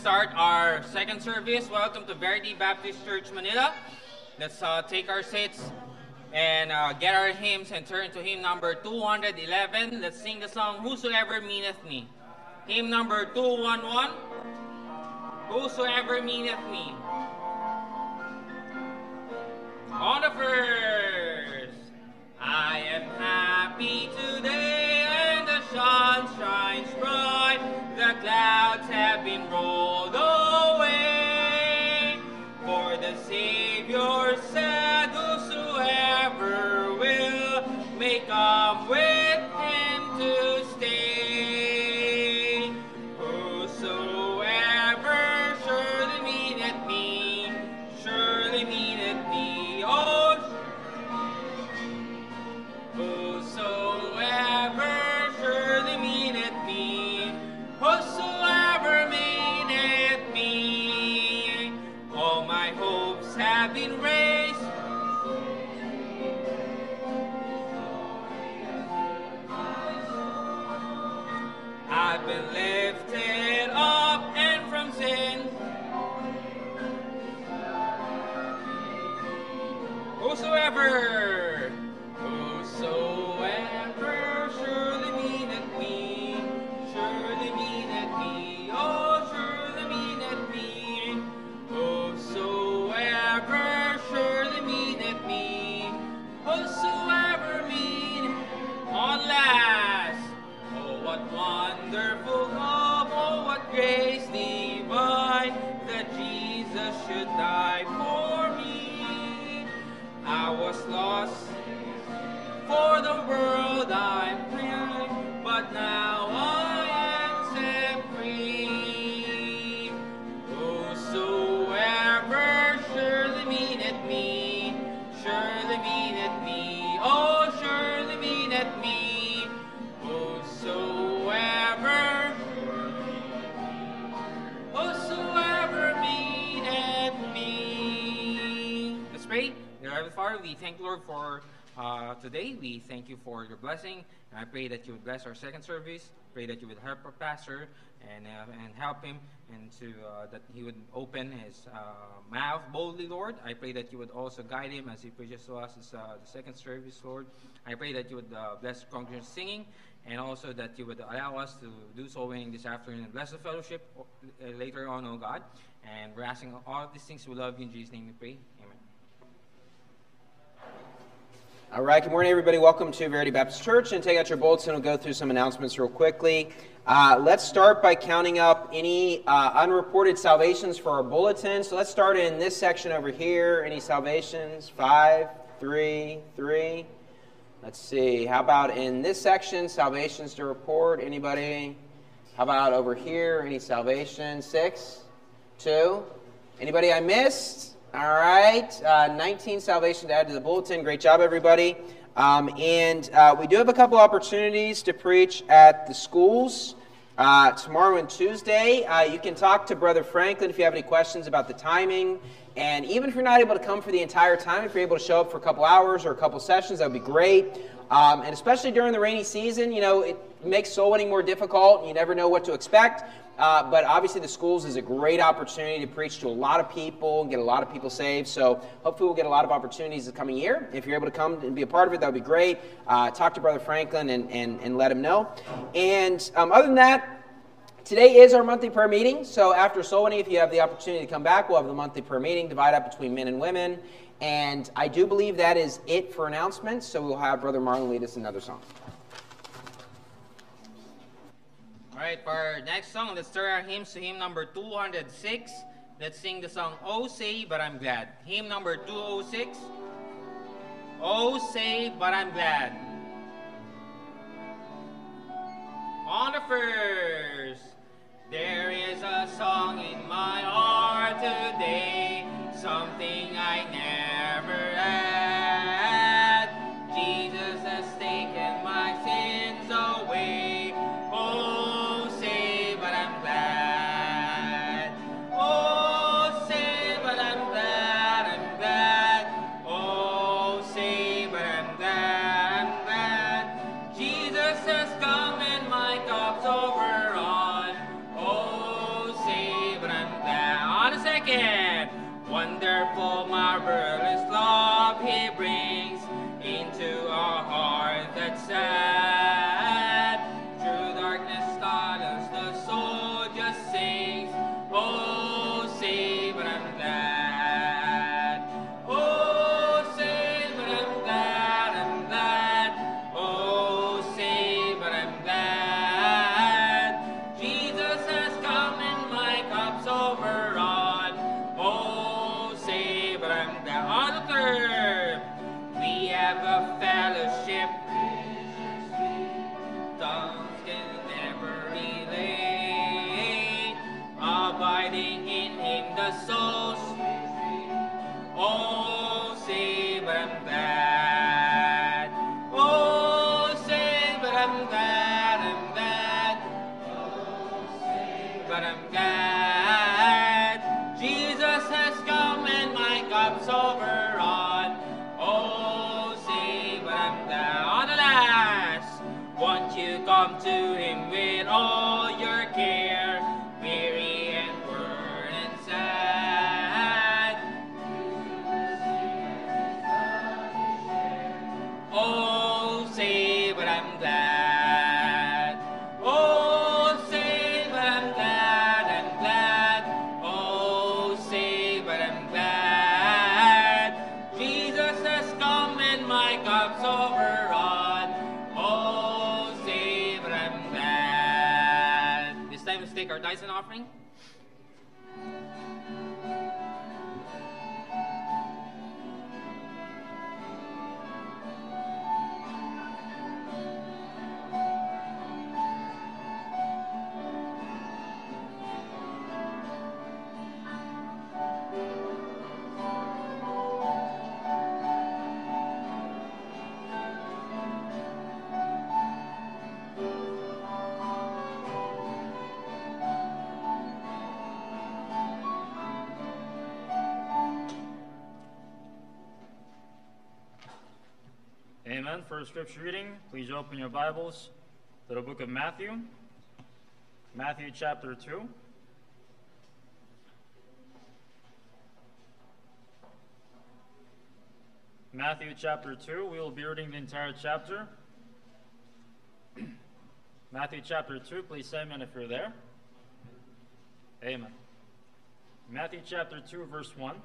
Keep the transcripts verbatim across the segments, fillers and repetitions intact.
start our second service. Welcome to Verity Baptist Church, Manila. Let's uh, take our seats and uh, get our hymns and turn to hymn number two hundred eleven. Let's sing the song, Whosoever Meaneth Me. Hymn number two eleven, Whosoever Meaneth Me. On the first, I am happy today, and the sun shines bright. The clouds have been rolled away. For the Savior said, whosoever will may come with him to stay. Whosoever surely meaneth me, surely meaneth me. Oh, whosoever surely meaneth me, whosoever meaneth me. All my hopes have been raised. I've been lifted up and from sin. Whosoever, whosoever surely meaneth me, surely meaneth me, oh, surely meaneth me. Whosoever surely meaneth me, whosoever meaneth on last. Oh, what wonderful love, oh, what grace divine, that Jesus should die for me. I was lost, for the world I'm free, but now I am set free. Whosoever surely meaneth me, surely meaneth me, oh, surely meaneth me. Whosoever, whosoever meaneth me. Let's pray. Dear Heavenly Father, we thank you, Lord, for uh, today. We thank you for your blessing. And I pray that you would bless our second service. Pray that you would help our pastor and uh, and help him, and to uh, that he would open his uh, mouth boldly, Lord. I pray that you would also guide him as he preaches to us this, uh, the second service, Lord. I pray that you would uh, bless the congregation singing, and also that you would allow us to do soul winning this afternoon and bless the fellowship uh, later on, oh God. And we're asking all of these things. We love you in Jesus' name we pray. Amen. All right, good morning, everybody. Welcome to Verity Baptist Church. And take out your bulletin. We'll go through some announcements real quickly. Uh, let's start by counting up any uh, unreported salvations for our bulletin. So let's start in this section over here. Any salvations? Five, three, three. Let's see. How about in this section, salvations to report? Anybody? How about over here? Any salvation? Six, two. Anybody I missed? All right, uh, nineteen salvations to add to the bulletin. Great job, everybody. Um, and uh, we do have a couple opportunities to preach at the schools. Uh, tomorrow and Tuesday, uh, you can talk to Brother Franklin if you have any questions about the timing. And even if you're not able to come for the entire time, if you're able to show up for a couple hours or a couple sessions, that would be great. Um, and especially during the rainy season, you know, it makes soul winning more difficult. You never know what to expect. Uh, but obviously the schools is a great opportunity to preach to a lot of people and get a lot of people saved. So hopefully we'll get a lot of opportunities this coming year. If you're able to come and be a part of it, that would be great. Uh, talk to Brother Franklin and, and, and let him know. And um, other than that, today is our monthly prayer meeting. So after soul winning, if you have the opportunity to come back, we'll have the monthly prayer meeting divided up between men and women. And I do believe that is it for announcements. So we'll have Brother Marlon lead us another song. All right, for our next song, let's turn our hymns to hymn number two hundred six. Let's sing the song, Oh Say But I'm Glad. Hymn number two oh six. Oh Say But I'm Glad. On the first, there is a song in my heart today, something I never had. Jesus has taken my sins away. Oh, say, but I'm glad. Oh, say, but I'm glad, I'm glad. Oh, say, but I'm glad, I'm glad. Jesus has come and my cup's overrun. I'm glad. Oh, say, but I'm glad, I'm glad. Oh, say, but I'm glad. Jesus has come and my cup's overrun. Oh, say, but I'm glad. On the last, won't you come to him with all your care, weary and worn and sad? Oh, say, but I'm glad. Oh, say, but I'm glad, I'm glad. Oh, say, but I'm glad. Jesus has come and my cup's overrun. Oh, say, but I'm glad. This time let's take our tithes and offering. Amen. For scripture reading, please open your Bibles to the book of Matthew, Matthew chapter two. Matthew chapter two, we will be reading the entire chapter. Matthew chapter two, please say amen if you're there. Amen. Matthew chapter two, verse one.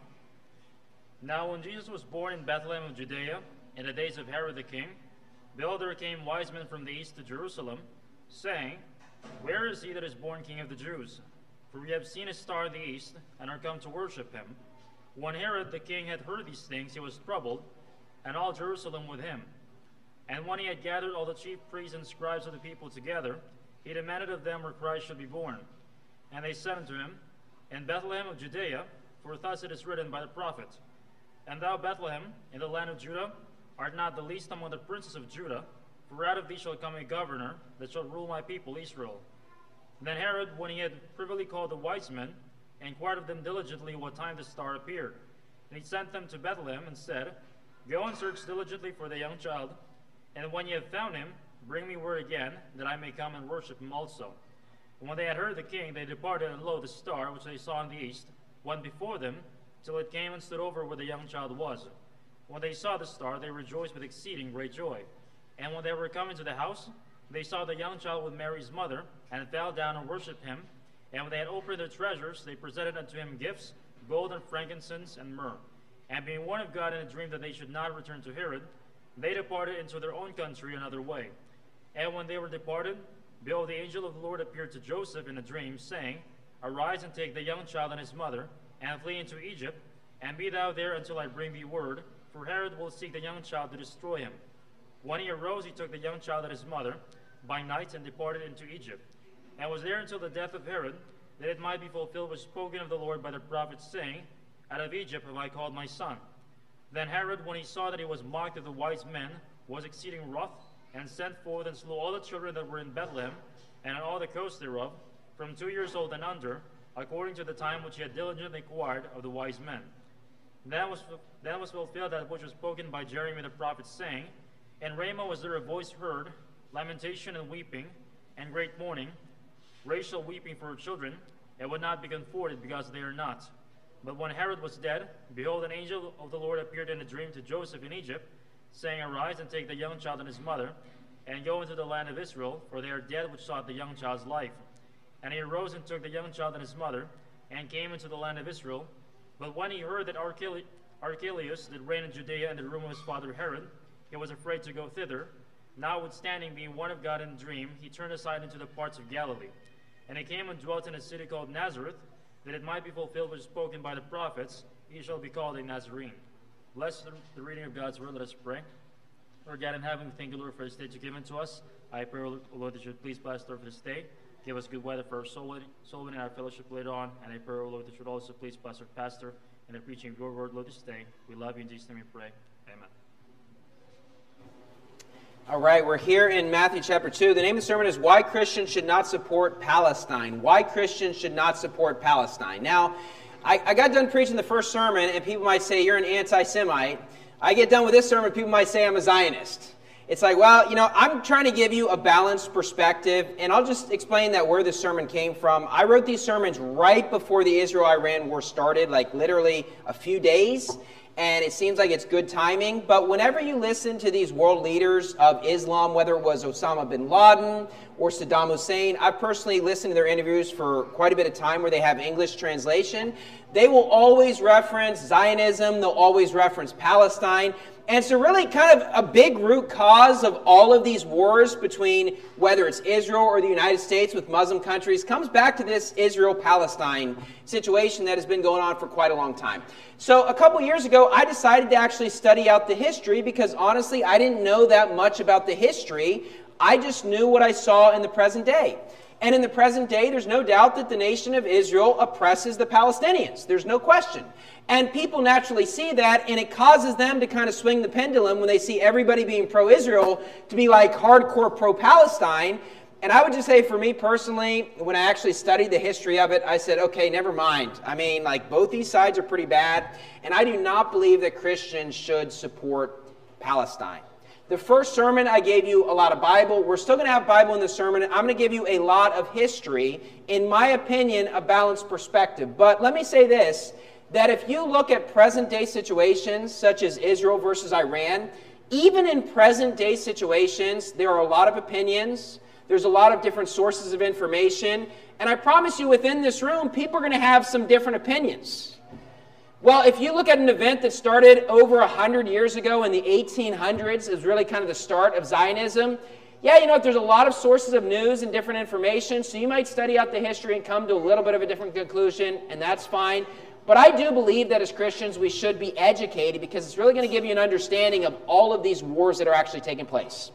Now when Jesus was born in Bethlehem of Judea, in the days of Herod the king, behold, there came wise men from the east to Jerusalem, saying, Where is he that is born King of the Jews? For we have seen his star in the east, and are come to worship him. When Herod the king had heard these things, he was troubled, and all Jerusalem with him. And when he had gathered all the chief priests and scribes of the people together, he demanded of them where Christ should be born. And they said unto him, In Bethlehem of Judea, for thus it is written by the prophet, And thou, Bethlehem, in the land of Judah, art not the least among the princes of Judah, for out of thee shall come a governor that shall rule my people Israel. Then Herod, when he had privily called the wise men, inquired of them diligently what time the star appeared. And he sent them to Bethlehem, and said, Go and search diligently for the young child, and when ye have found him, bring me word again, that I may come and worship him also. And when they had heard the king, they departed, and lo, the star, which they saw in the east, went before them, till it came and stood over where the young child was. When they saw the star, they rejoiced with exceeding great joy. And when they were come into the house, they saw the young child with Mary's mother, and fell down and worshipped him. And when they had opened their treasures, they presented unto him gifts, gold and frankincense and myrrh. And being warned of God in a dream that they should not return to Herod, they departed into their own country another way. And when they were departed, behold, the angel of the Lord appeared to Joseph in a dream, saying, Arise and take the young child and his mother, and flee into Egypt, and be thou there until I bring thee word, for Herod will seek the young child to destroy him. When he arose, he took the young child and his mother by night and departed into Egypt, and was there until the death of Herod, that it might be fulfilled which was spoken of the Lord by the prophet, saying, Out of Egypt have I called my son. Then Herod, when he saw that he was mocked of the wise men, was exceeding wroth, and sent forth and slew all the children that were in Bethlehem, and in all the coast thereof, from two years old and under, according to the time which he had diligently inquired of the wise men. Then was, then was fulfilled that which was spoken by Jeremy the prophet, saying, In Ramah was there a voice heard, lamentation and weeping, and great mourning, Rachel weeping for her children, and would not be comforted because they are not. But when Herod was dead, behold, an angel of the Lord appeared in a dream to Joseph in Egypt, saying, Arise and take the young child and his mother, and go into the land of Israel, for they are dead which sought the young child's life. And he arose and took the young child and his mother, and came into the land of Israel. But when he heard that Archel- Archelaus did reign in Judea in the room of his father Herod, he was afraid to go thither. Notwithstanding, being warned of God in a dream, he turned aside into the parts of Galilee. And he came and dwelt in a city called Nazareth, that it might be fulfilled which is spoken by the prophets, He shall be called a Nazarene. Bless the, the reading of God's word. Let us pray. Lord God in heaven, we thank you, Lord, for this day you've given to us. I pray, Lord, that you would please bless, Lord, for this day. Give us good weather for our soul winning, soul winning, our fellowship later on. And I pray, Lord, that you would also please bless our pastor and the preaching of your word, Lord, this day. We love you. In Jesus' name we pray. Amen. All right, we're here in Matthew chapter two. The name of the sermon is Why Christians Should Not Support Palestine. Why Christians Should Not Support Palestine. Now, I, I got done preaching the first sermon, and people might say, you're an anti-Semite. I get done with this sermon, people might say I'm a Zionist. It's like, well, you know, I'm trying to give you a balanced perspective, and I'll just explain that where this sermon came from. I wrote these sermons right before the Israel-Iran war started, like literally a few days. And it seems like it's good timing. But whenever you listen to these world leaders of Islam, whether it was Osama bin Laden or Saddam Hussein, I've personally listened to their interviews for quite a bit of time where they have English translation. They will always reference Zionism. They'll always reference Palestine. And so really kind of a big root cause of all of these wars between whether it's Israel or the United States with Muslim countries comes back to this Israel-Palestine situation that has been going on for quite a long time. So a couple years ago, I decided to actually study out the history because honestly, I didn't know that much about the history. I just knew what I saw in the present day. And in the present day, there's no doubt that the nation of Israel oppresses the Palestinians. There's no question. And people naturally see that, and it causes them to kind of swing the pendulum when they see everybody being pro-Israel to be like hardcore pro-Palestine. And I would just say for me personally, when I actually studied the history of it, I said, okay, never mind. I mean, like both these sides are pretty bad, and I do not believe that Christians should support Palestine. The first sermon, I gave you a lot of Bible. We're still going to have Bible in the sermon. I'm going to give you a lot of history. In my opinion, a balanced perspective. But let me say this, that if you look at present-day situations, such as Israel versus Iran, even in present-day situations, there are a lot of opinions. There's a lot of different sources of information. And I promise you, within this room, people are going to have some different opinions. Well, if you look at an event that started over one hundred years ago in the eighteen hundreds, is really kind of the start of Zionism, yeah, you know what, there's a lot of sources of news and different information, so you might study out the history and come to a little bit of a different conclusion, and that's fine. But I do believe that as Christians, we should be educated because it's really going to give you an understanding of all of these wars that are actually taking place.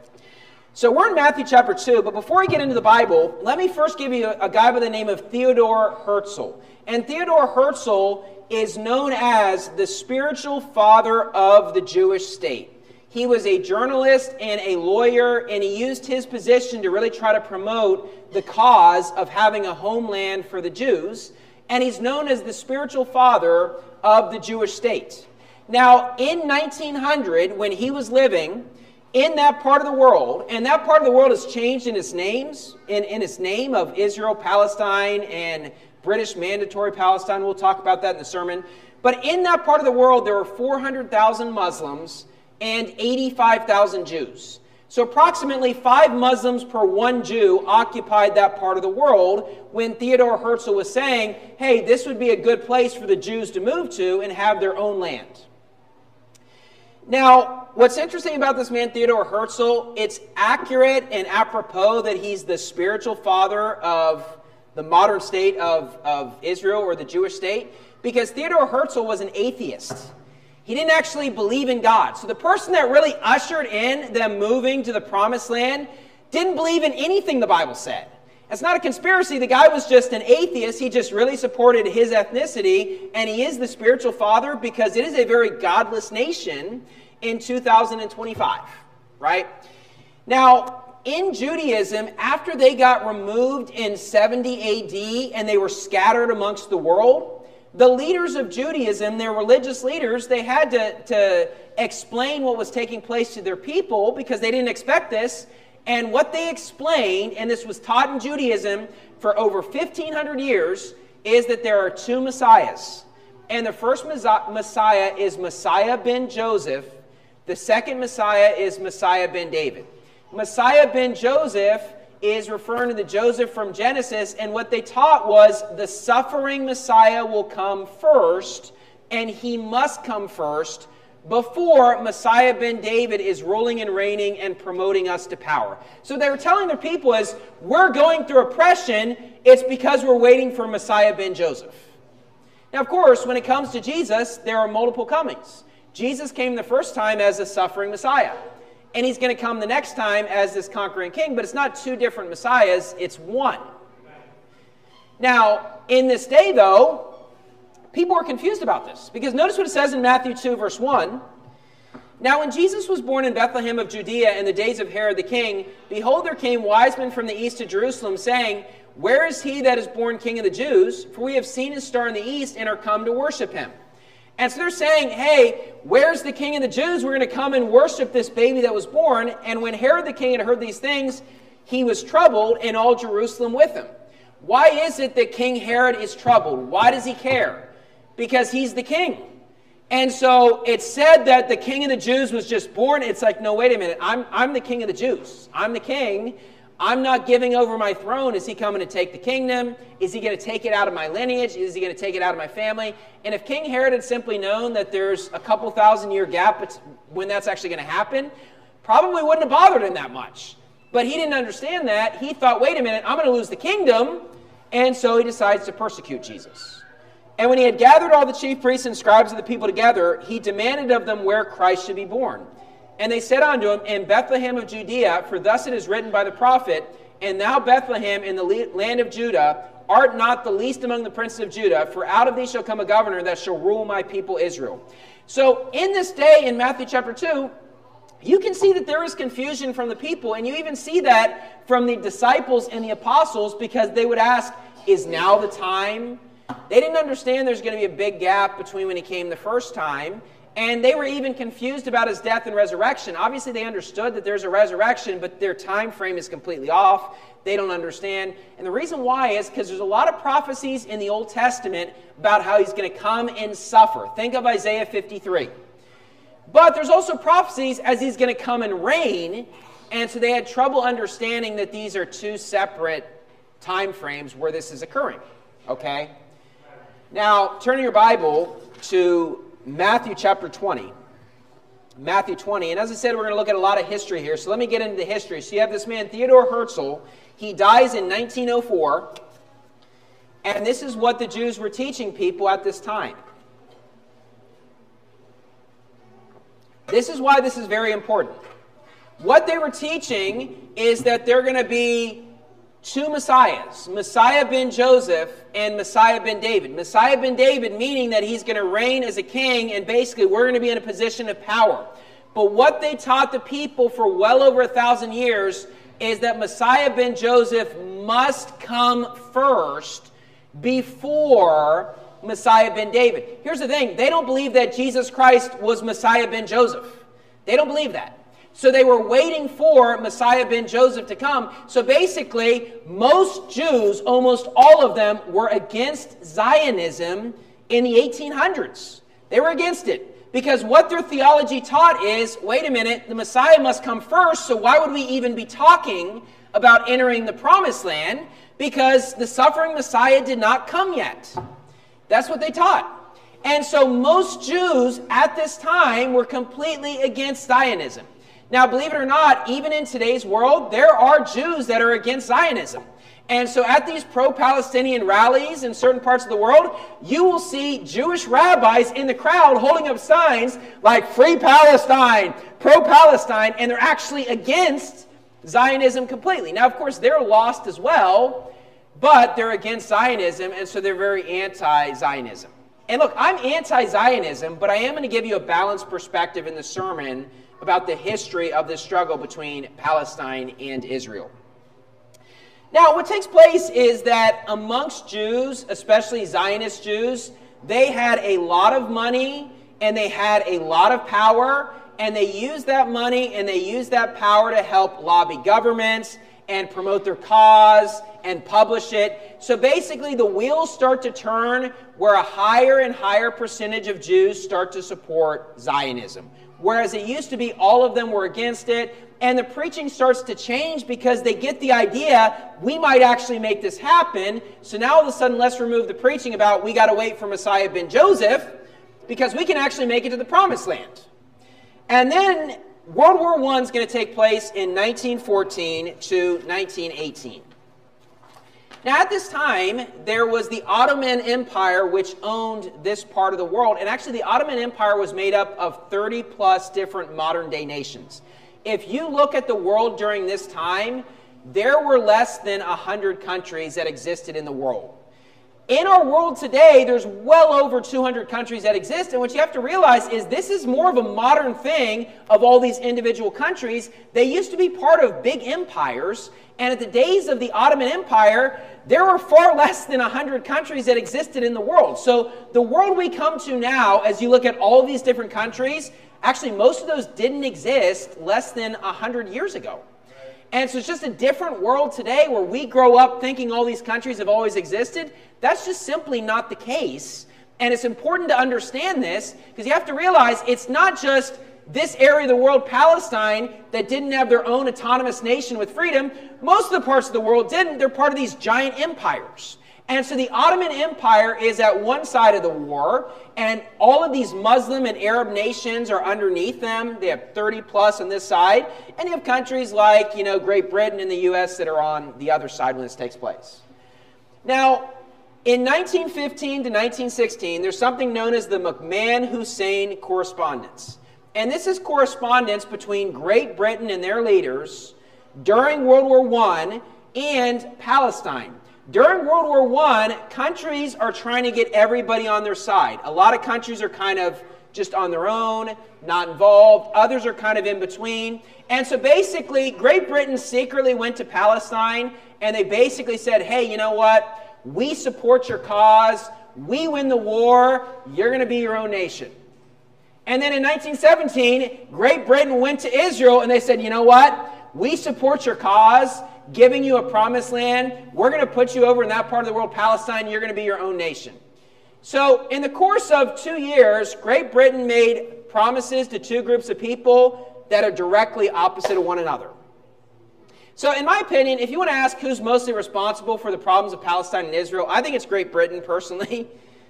So we're in Matthew chapter two, but before we get into the Bible, let me first give you a, a guy by the name of Theodore Herzl. And Theodore Herzl is known as the spiritual father of the Jewish state. He was a journalist and a lawyer, and he used his position to really try to promote the cause of having a homeland for the Jews. And he's known as the spiritual father of the Jewish state. Now, in nineteen hundred, when he was living in that part of the world, and that part of the world has changed in its names, in, in its name of Israel, Palestine, and British Mandatory Palestine. We'll talk about that in the sermon. But in that part of the world, there were four hundred thousand Muslims and eighty-five thousand Jews. So approximately five Muslims per one Jew occupied that part of the world when Theodore Herzl was saying, hey, this would be a good place for the Jews to move to and have their own land. Now, what's interesting about this man, Theodore Herzl, it's accurate and apropos that he's the spiritual father of the modern state of, of Israel or the Jewish state, because Theodore Herzl was an atheist. He didn't actually believe in God. So the person that really ushered in them moving to the promised land didn't believe in anything the Bible said. It's not a conspiracy. The guy was just an atheist. He just really supported his ethnicity, and he is the spiritual father because it is a very godless nation in two thousand twenty-five, right? Now, in Judaism, after they got removed in seventy A D and they were scattered amongst the world, the leaders of Judaism, their religious leaders, they had to, to explain what was taking place to their people because they didn't expect this. And what they explained, and this was taught in Judaism for over fifteen hundred years, is that there are two messiahs. And the first messiah is Messiah ben Joseph. The second messiah is Messiah ben David. Messiah ben Joseph is referring to the Joseph from Genesis, and what they taught was the suffering Messiah will come first, and he must come first before Messiah ben David is ruling and reigning and promoting us to power. So they were telling their people is, we're going through oppression, it's because we're waiting for Messiah ben Joseph. Now, of course, when it comes to Jesus, there are multiple comings. Jesus came the first time as a suffering Messiah. And he's going to come the next time as this conquering king, but it's not two different messiahs, it's one. Now, in this day, though, people are confused about this. Because notice what it says in Matthew two, verse one. Now when Jesus was born in Bethlehem of Judea in the days of Herod the king, behold, there came wise men from the east to Jerusalem, saying, Where is he that is born King of the Jews? For we have seen his star in the east and are come to worship him. And so they're saying, hey, where's the King of the Jews? We're going to come and worship this baby that was born. And when Herod the king had heard these things, he was troubled, and all Jerusalem with him. Why is it that King Herod is troubled? Why does he care? Because he's the king. And so it's said that the King of the Jews was just born. It's like, no, wait a minute. I'm, I'm the King of the Jews. I'm the king. I'm not giving over my throne. Is he coming to take the kingdom? Is he going to take it out of my lineage? Is he going to take it out of my family? And if King Herod had simply known that there's a couple thousand year gap when that's actually going to happen, probably wouldn't have bothered him that much. But he didn't understand that. He thought, wait a minute, I'm going to lose the kingdom. And so he decides to persecute Jesus. And when he had gathered all the chief priests and scribes of the people together, he demanded of them where Christ should be born. And they said unto him, In Bethlehem of Judea, for thus it is written by the prophet, And thou, Bethlehem, in the land of Judah, art not the least among the princes of Judah, for out of thee shall come a governor that shall rule my people Israel. So in this day, in Matthew chapter two, you can see that there is confusion from the people, and you even see that from the disciples and the apostles, because they would ask, is now the time? They didn't understand there's going to be a big gap between when he came the first time, and they were even confused about his death and resurrection. Obviously, they understood that there's a resurrection, but their time frame is completely off. They don't understand. And the reason why is because there's a lot of prophecies in the Old Testament about how he's going to come and suffer. Think of Isaiah fifty-three. But there's also prophecies as he's going to come and reign, and so they had trouble understanding that these are two separate time frames where this is occurring. Okay? Now, turn your Bible to Matthew chapter twenty. Matthew twenty. And as I said, we're going to look at a lot of history here. So let me get into the history. So you have this man, Theodore Herzl. He dies in nineteen oh four. And this is what the Jews were teaching people at this time. This is why this is very important. What they were teaching is that they're going to be two Messiahs, Messiah ben Joseph and Messiah ben David. Messiah ben David meaning that he's going to reign as a king, and basically we're going to be in a position of power. But what they taught the people for well over a thousand years is that Messiah ben Joseph must come first before Messiah ben David. Here's the thing, they don't believe that Jesus Christ was Messiah ben Joseph. They don't believe that. So they were waiting for Messiah ben Joseph to come. So basically, most Jews, almost all of them, were against Zionism in the eighteen hundreds. They were against it. Because what their theology taught is, wait a minute, the Messiah must come first, so why would we even be talking about entering the Promised Land? Because the suffering Messiah did not come yet. That's what they taught. And so most Jews at this time were completely against Zionism. Now, believe it or not, even in today's world, there are Jews that are against Zionism. And so at these pro-Palestinian rallies in certain parts of the world, you will see Jewish rabbis in the crowd holding up signs like Free Palestine, pro-Palestine, and they're actually against Zionism completely. Now, of course, they're lost as well, but they're against Zionism, and so they're very anti-Zionism. And look, I'm anti-Zionism, but I am going to give you a balanced perspective in the sermon about the history of this struggle between Palestine and Israel. Now, what takes place is that amongst Jews, especially Zionist Jews, they had a lot of money and they had a lot of power, and they used that money and they used that power to help lobby governments and promote their cause and publish it. So basically, the wheels start to turn where a higher and higher percentage of Jews start to support Zionism. Whereas it used to be all of them were against it, and the preaching starts to change because they get the idea, we might actually make this happen, so now all of a sudden let's remove the preaching about we got to wait for Messiah ben Joseph, because we can actually make it to the Promised Land. And then World War One is going to take place in nineteen fourteen to nineteen eighteen. Now, at this time, there was the Ottoman Empire, which owned this part of the world. And actually, the Ottoman Empire was made up of thirty plus different modern-day nations. If you look at the world during this time, there were less than one hundred countries that existed in the world. In our world today, there's well over two hundred countries that exist, and what you have to realize is this is more of a modern thing of all these individual countries. They used to be part of big empires, and at the days of the Ottoman Empire, there were far less than one hundred countries that existed in the world. So the world we come to now, as you look at all of these different countries, actually most of those didn't exist less than one hundred years ago. And so it's just a different world today where we grow up thinking all these countries have always existed. That's just simply not the case. And it's important to understand this because you have to realize it's not just this area of the world, Palestine, that didn't have their own autonomous nation with freedom. Most of the parts of the world didn't. They're part of these giant empires. And so the Ottoman Empire is at one side of the war, and all of these Muslim and Arab nations are underneath them. They have thirty plus on this side, and you have countries like, you know, Great Britain and the U S that are on the other side when this takes place. Now, in nineteen fifteen to nineteen sixteen, there's something known as the McMahon-Hussein Correspondence. And this is correspondence between Great Britain and their leaders during World War One and Palestine. During World War One, countries are trying to get everybody on their side. A lot of countries are kind of just on their own, not involved. Others are kind of in between. And so basically, Great Britain secretly went to Palestine, and they basically said, hey, you know what? We support your cause. We win the war. You're going to be your own nation. And then in nineteen seventeen, Great Britain went to Israel, and they said, you know what? We support your cause, giving you a promised land. We're going to put you over in that part of the world, Palestine. You're going to be your own nation. So in the course of two years, Great Britain made promises to two groups of people that are directly opposite of one another. So in my opinion, if you want to ask who's mostly responsible for the problems of Palestine and Israel, I think it's Great Britain personally.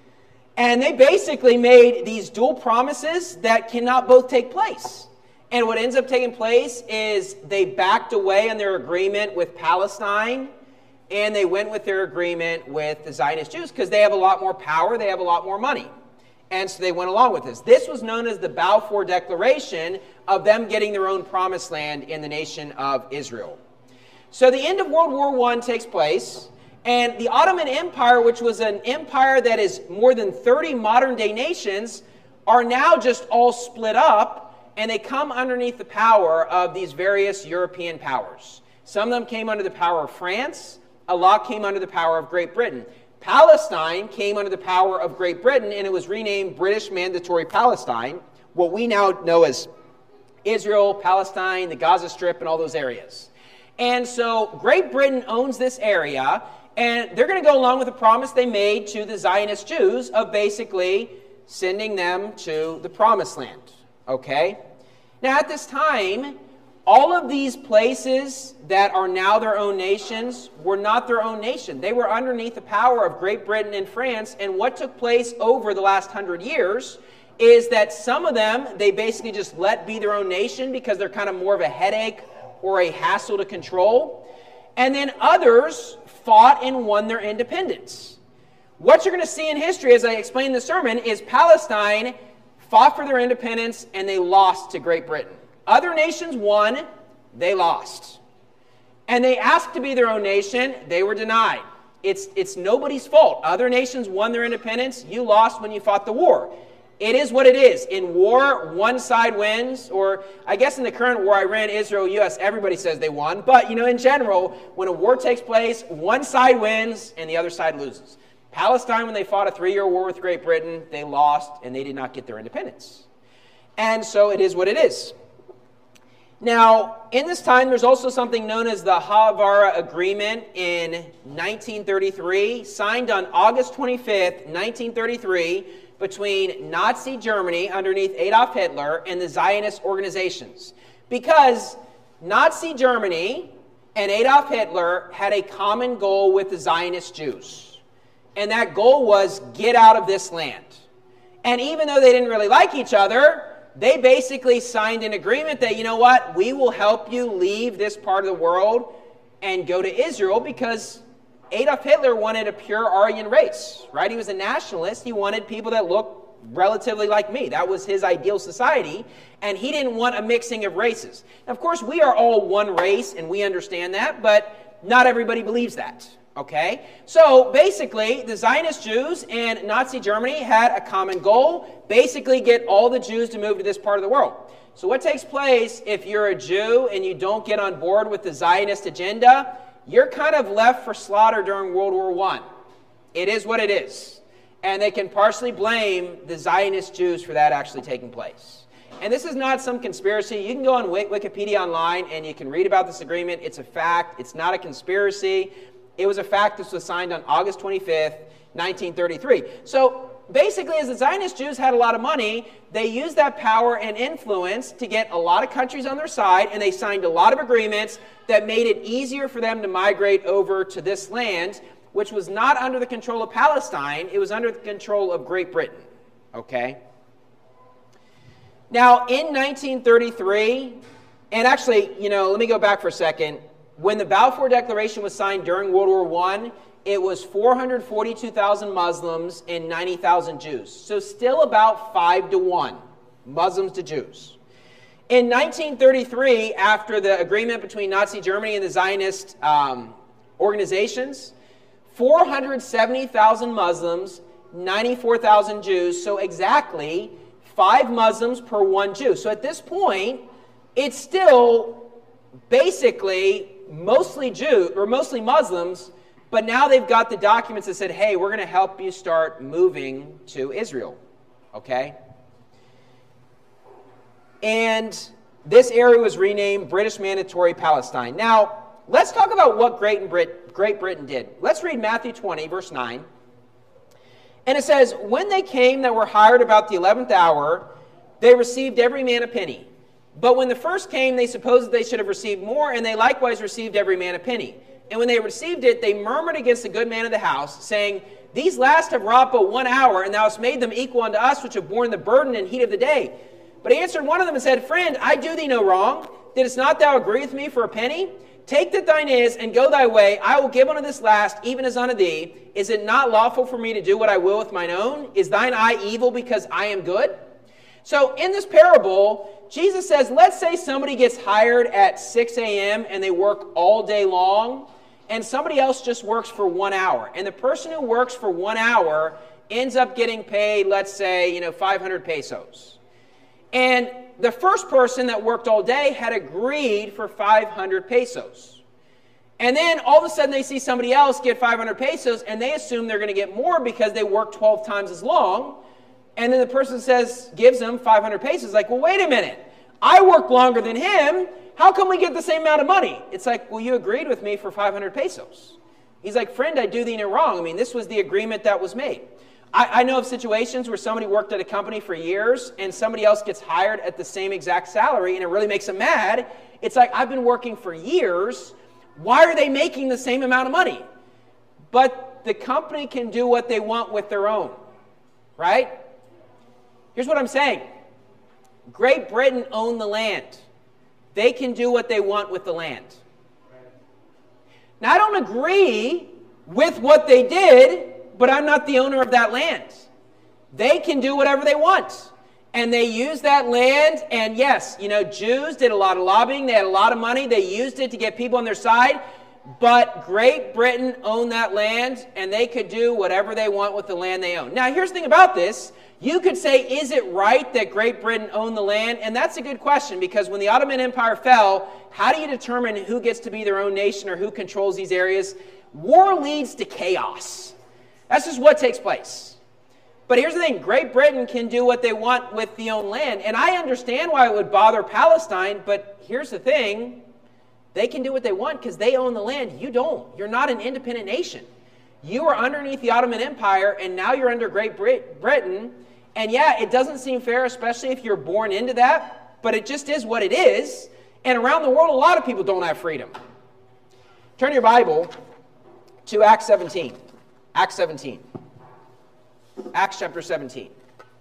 And they basically made these dual promises that cannot both take place. And what ends up taking place is they backed away on their agreement with Palestine, and they went with their agreement with the Zionist Jews because they have a lot more power, they have a lot more money. And so they went along with this. This was known as the Balfour Declaration of them getting their own promised land in the nation of Israel. So the end of World War One takes place, and the Ottoman Empire, which was an empire that is more than thirty modern-day nations, are now just all split up, and they come underneath the power of these various European powers. Some of them came under the power of France. A lot came under the power of Great Britain. Palestine came under the power of Great Britain, and it was renamed British Mandatory Palestine, what we now know as Israel, Palestine, the Gaza Strip, and all those areas. And so Great Britain owns this area, and they're going to go along with a promise they made to the Zionist Jews of basically sending them to the Promised Land. Okay? Now, at this time, all of these places that are now their own nations were not their own nation. They were underneath the power of Great Britain and France, and what took place over the last hundred years is that some of them, they basically just let be their own nation because they're kind of more of a headache or a hassle to control. And then others fought and won their independence. What you're going to see in history, as I explained in the sermon, is Palestine fought for their independence, and they lost to Great Britain. Other nations won, they lost. And they asked to be their own nation, they were denied. It's, it's nobody's fault. Other nations won their independence, you lost when you fought the war. It is what it is. In war, one side wins, or I guess in the current war, Iran, Israel, U S, everybody says they won. But, you know, in general, when a war takes place, one side wins and the other side loses. Palestine, when they fought a three-year war with Great Britain, they lost and they did not get their independence. And so it is what it is. Now, in this time, there's also something known as the Haavara Agreement in nineteen thirty-three, signed on August twenty-fifth, nineteen thirty-three, between Nazi Germany underneath Adolf Hitler and the Zionist organizations. Because Nazi Germany and Adolf Hitler had a common goal with the Zionist Jews. And that goal was get out of this land. And even though they didn't really like each other, they basically signed an agreement that, you know what, we will help you leave this part of the world and go to Israel, because Adolf Hitler wanted a pure Aryan race, right? He was a nationalist. He wanted people that looked relatively like me. That was his ideal society, and he didn't want a mixing of races. Now, of course, we are all one race, and we understand that, but not everybody believes that. Okay? So basically, the Zionist Jews and Nazi Germany had a common goal, basically get all the Jews to move to this part of the world. So what takes place if you're a Jew and you don't get on board with the Zionist agenda? You're kind of left for slaughter during World War One. It is what it is. And they can partially blame the Zionist Jews for that actually taking place. And this is not some conspiracy. You can go on Wikipedia online and you can read about this agreement. It's a fact. It's not a conspiracy. It was a fact. This was signed on August twenty-fifth, nineteen thirty-three. So basically, as the Zionist Jews had a lot of money, they used that power and influence to get a lot of countries on their side, and they signed a lot of agreements that made it easier for them to migrate over to this land, which was not under the control of Palestine. It was under the control of Great Britain. Okay? Now, in nineteen thirty-three, and actually, you know, let me go back for a second. When the Balfour Declaration was signed during World War One, it was four hundred forty-two thousand Muslims and ninety thousand Jews. So still about five to one, Muslims to Jews. In nineteen thirty-three, after the agreement between Nazi Germany and the Zionist um, organizations, four hundred seventy thousand Muslims, ninety-four thousand Jews, so exactly five Muslims per one Jew. So at this point, it's still basically mostly Jew or mostly Muslims, but now they've got the documents that said, hey, we're going to help you start moving to Israel. Okay? And this area was renamed British Mandatory Palestine. Now, let's talk about what Great Brit- Great Britain did. Let's read Matthew twenty, verse nine. And it says, when they came that were hired about the eleventh hour, they received every man a penny. But when the first came, they supposed that they should have received more, and they likewise received every man a penny. And when they received it, they murmured against the good man of the house, saying, these last have wrought but one hour, and thou hast made them equal unto us, which have borne the burden and heat of the day. But he answered one of them and said, friend, I do thee no wrong. Didst not thou agree with me for a penny? Take that thine is, and go thy way. I will give unto this last, even as unto thee. Is it not lawful for me to do what I will with mine own? Is thine eye evil because I am good? So in this parable, Jesus says, let's say somebody gets hired at six a.m. and they work all day long, and somebody else just works for one hour. And the person who works for one hour ends up getting paid, let's say, you know, five hundred pesos. And the first person that worked all day had agreed for five hundred pesos. And then all of a sudden they see somebody else get five hundred pesos, and they assume they're going to get more because they worked twelve times as long. And then the person says, gives them five hundred pesos. Like, well, wait a minute. I work longer than him. How come we get the same amount of money? It's like, well, you agreed with me for five hundred pesos. He's like, friend, I do thee no wrong. I mean, this was the agreement that was made. I, I know of situations where somebody worked at a company for years and somebody else gets hired at the same exact salary, and it really makes them mad. It's like, I've been working for years. Why are they making the same amount of money? But the company can do what they want with their own, right? Here's what I'm saying. Great Britain owned the land. They can do what they want with the land. Now, I don't agree with what they did, but I'm not the owner of that land. They can do whatever they want. And they use that land, and yes, you know, Jews did a lot of lobbying. They had a lot of money. They used it to get people on their side. But Great Britain owned that land, and they could do whatever they want with the land they own. Now, here's the thing about this. You could say, is it right that Great Britain owned the land? And that's a good question, because when the Ottoman Empire fell, how do you determine who gets to be their own nation or who controls these areas? War leads to chaos. That's just what takes place. But here's the thing. Great Britain can do what they want with the own land. And I understand why it would bother Palestine, but here's the thing. They can do what they want because they own the land. You don't. You're not an independent nation. You are underneath the Ottoman Empire, and now you're under Great Brit- Britain. And yeah, it doesn't seem fair, especially if you're born into that, but it just is what it is. And around the world, a lot of people don't have freedom. Turn your Bible to Acts seventeen. Acts seventeen. Acts chapter seventeen.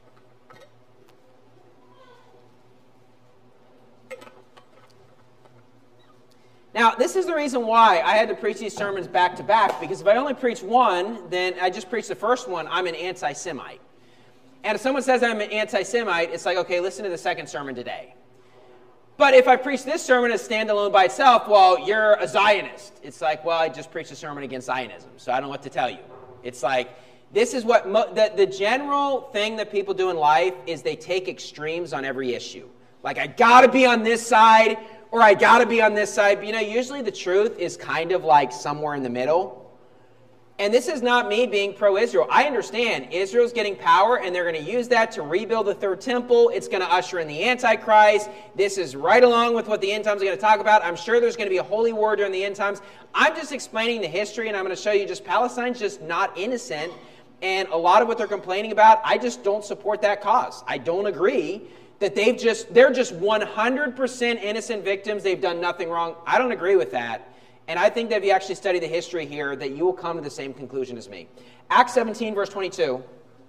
Now, this is the reason why I had to preach these sermons back to back, because if I only preach one, then I just preach the first one, I'm an anti-Semite. And if someone says I'm an anti-Semite, it's like, okay, listen to the second sermon today. But if I preach this sermon as standalone by itself, well, you're a Zionist. It's like, well, I just preached a sermon against Zionism, so I don't know what to tell you. It's like, this is what, mo- the, the general thing that people do in life is they take extremes on every issue. Like, I got to be on this side, or I got to be on this side. But, you know, usually the truth is kind of like somewhere in the middle. And this is not me being pro-Israel. I understand Israel's getting power, and they're going to use that to rebuild the third temple. It's going to usher in the Antichrist. This is right along with what the end times are going to talk about. I'm sure there's going to be a holy war during the end times. I'm just explaining the history, and I'm going to show you just Palestine's just not innocent. And a lot of what they're complaining about, I just don't support that cause. I don't agree that they've just, they're just one hundred percent innocent victims. They've done nothing wrong. I don't agree with that. And I think that if you actually study the history here, that you will come to the same conclusion as me. Acts seventeen, verse twenty-two.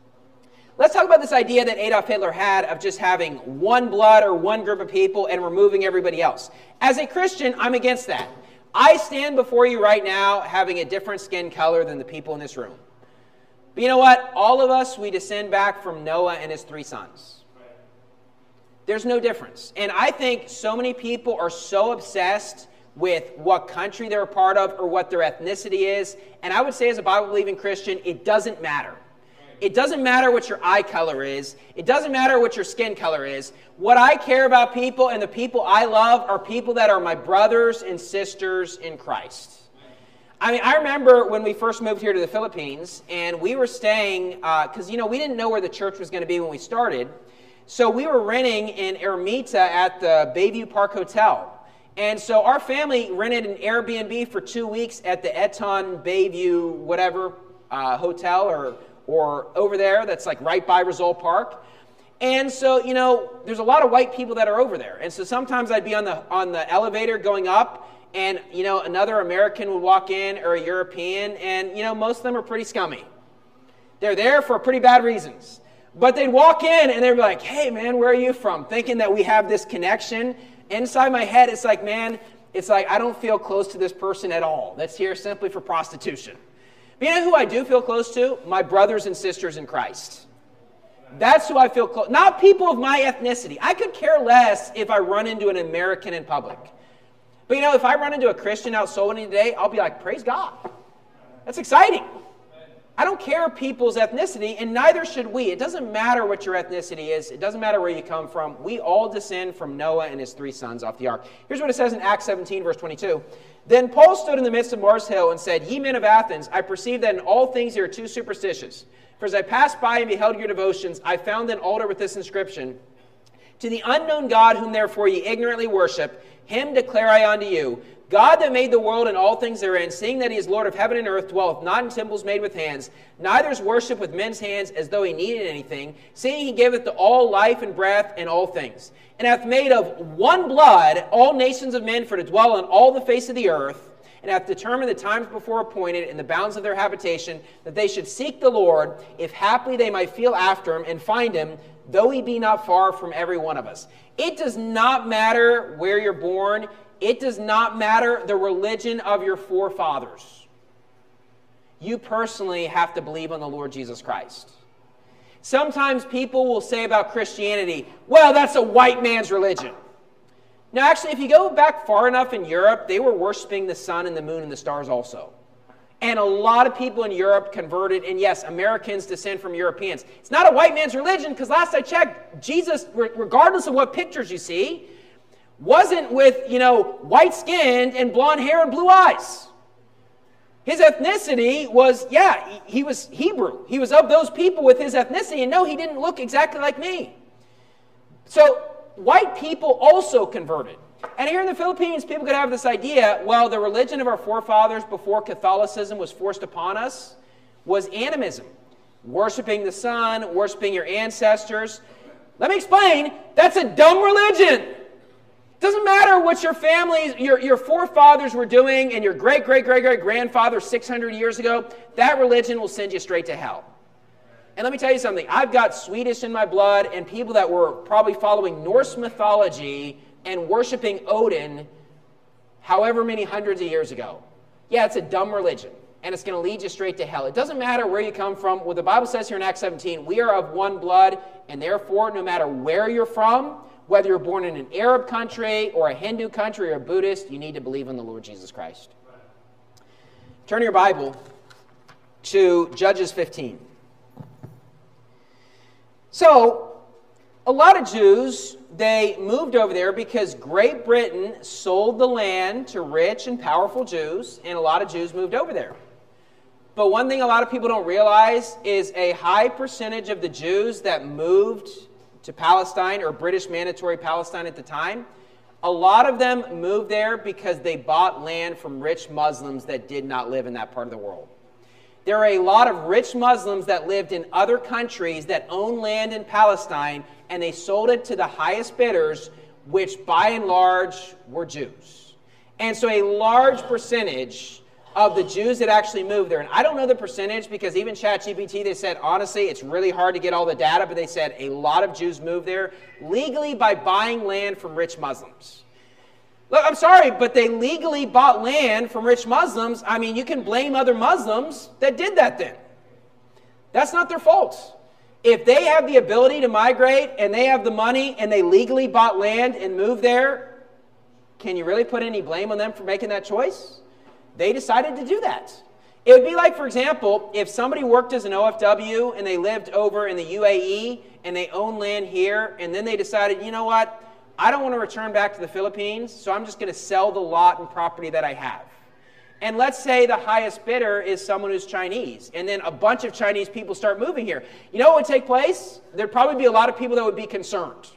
Let's talk about this idea that Adolf Hitler had of just having one blood or one group of people and removing everybody else. As a Christian, I'm against that. I stand before you right now having a different skin color than the people in this room. But you know what? All of us, we descend back from Noah and his three sons. There's no difference. And I think so many people are so obsessed with what country they're a part of or what their ethnicity is. And I would say as a Bible-believing Christian, it doesn't matter. It doesn't matter what your eye color is. It doesn't matter what your skin color is. What I care about people and the people I love are people that are my brothers and sisters in Christ. I mean, I remember when we first moved here to the Philippines, and we were staying, because, uh, you know, we didn't know where the church was going to be when we started. So we were renting in Ermita at the Bayview Park Hotel. And so our family rented an Airbnb for two weeks at the Eton Bayview whatever uh, hotel or or over there that's like right by Rizal Park. And so, you know, there's a lot of white people that are over there. And so sometimes I'd be on the on the elevator going up, and, you know, another American would walk in or a European, and, you know, most of them are pretty scummy. They're there for pretty bad reasons. But they'd walk in and they'd be like, hey, man, where are you from? Thinking that we have this connection. Inside my head, it's like, man, it's like I don't feel close to this person at all. That's here simply for prostitution. But you know who I do feel close to? My brothers and sisters in Christ. That's who I feel close. Not people of my ethnicity. I could care less if I run into an American in public. But you know, if I run into a Christian out soul winning today, I'll be like, praise God. That's exciting. I don't care people's ethnicity, and neither should we. It doesn't matter what your ethnicity is. It doesn't matter where you come from. We all descend from Noah and his three sons off the ark. Here's what it says in Acts seventeen, verse twenty-two. Then Paul stood in the midst of Mars Hill and said, Ye men of Athens, I perceive that in all things ye are too superstitious. For as I passed by and beheld your devotions, I found an altar with this inscription, To the unknown God whom therefore ye ignorantly worship, him declare I unto you, God that made the world and all things therein, seeing that he is Lord of heaven and earth, dwelleth not in temples made with hands, neither is worship with men's hands as though he needed anything, seeing he giveth to all life and breath and all things, and hath made of one blood all nations of men for to dwell on all the face of the earth, and hath determined the times before appointed and the bounds of their habitation, that they should seek the Lord, if haply they might feel after him and find him, though he be not far from every one of us. It does not matter where you're born. It does not matter the religion of your forefathers. You personally have to believe on the Lord Jesus Christ. Sometimes people will say about Christianity, well, that's a white man's religion. Now, actually, if you go back far enough in Europe, they were worshiping the sun and the moon and the stars also. And a lot of people in Europe converted, and yes, Americans descend from Europeans. It's not a white man's religion, because last I checked, Jesus, regardless of what pictures you see, wasn't with, you know, white-skinned and blonde hair and blue eyes. His ethnicity was, yeah, he was Hebrew. He was of those people with his ethnicity, and no, he didn't look exactly like me. So white people also converted. And here in the Philippines, people could have this idea, well, the religion of our forefathers before Catholicism was forced upon us was animism. Worshiping the sun, worshiping your ancestors. Let me explain, that's a dumb religion. Doesn't matter what your family, your, your forefathers were doing and your great-great-great-great-grandfather six hundred years ago, that religion will send you straight to hell. And let me tell you something. I've got Swedish in my blood and people that were probably following Norse mythology and worshiping Odin however many hundreds of years ago. Yeah, it's a dumb religion, and it's going to lead you straight to hell. It doesn't matter where you come from. What the Bible says here in Acts seventeen, we are of one blood, and therefore, no matter where you're from, Whether you're born in an Arab country or a Hindu country or a Buddhist, you need to believe in the Lord Jesus Christ. Turn your Bible to Judges fifteen. So, a lot of Jews, they moved over there because Great Britain sold the land to rich and powerful Jews, and a lot of Jews moved over there. But one thing a lot of people don't realize is a high percentage of the Jews that moved to Palestine, or British Mandatory Palestine at the time, a lot of them moved there because they bought land from rich Muslims that did not live in that part of the world. There are a lot of rich Muslims that lived in other countries that owned land in Palestine, and they sold it to the highest bidders, which by and large were Jews. And so a large percentage of the Jews that actually moved there, and I don't know the percentage because even ChatGPT, they said, honestly, it's really hard to get all the data, but they said a lot of Jews moved there legally by buying land from rich Muslims. Look, I'm sorry, but they legally bought land from rich Muslims. I mean, you can blame other Muslims that did that then. That's not their fault. If they have the ability to migrate and they have the money and they legally bought land and moved there, can you really put any blame on them for making that choice? They decided to do that. It would be like, for example, if somebody worked as an O F W and they lived over in the U A E and they own land here, and then they decided, you know what, I don't want to return back to the Philippines, so I'm just going to sell the lot and property that I have. And let's say the highest bidder is someone who's Chinese, and then a bunch of Chinese people start moving here. You know what would take place? There'd probably be a lot of people that would be concerned.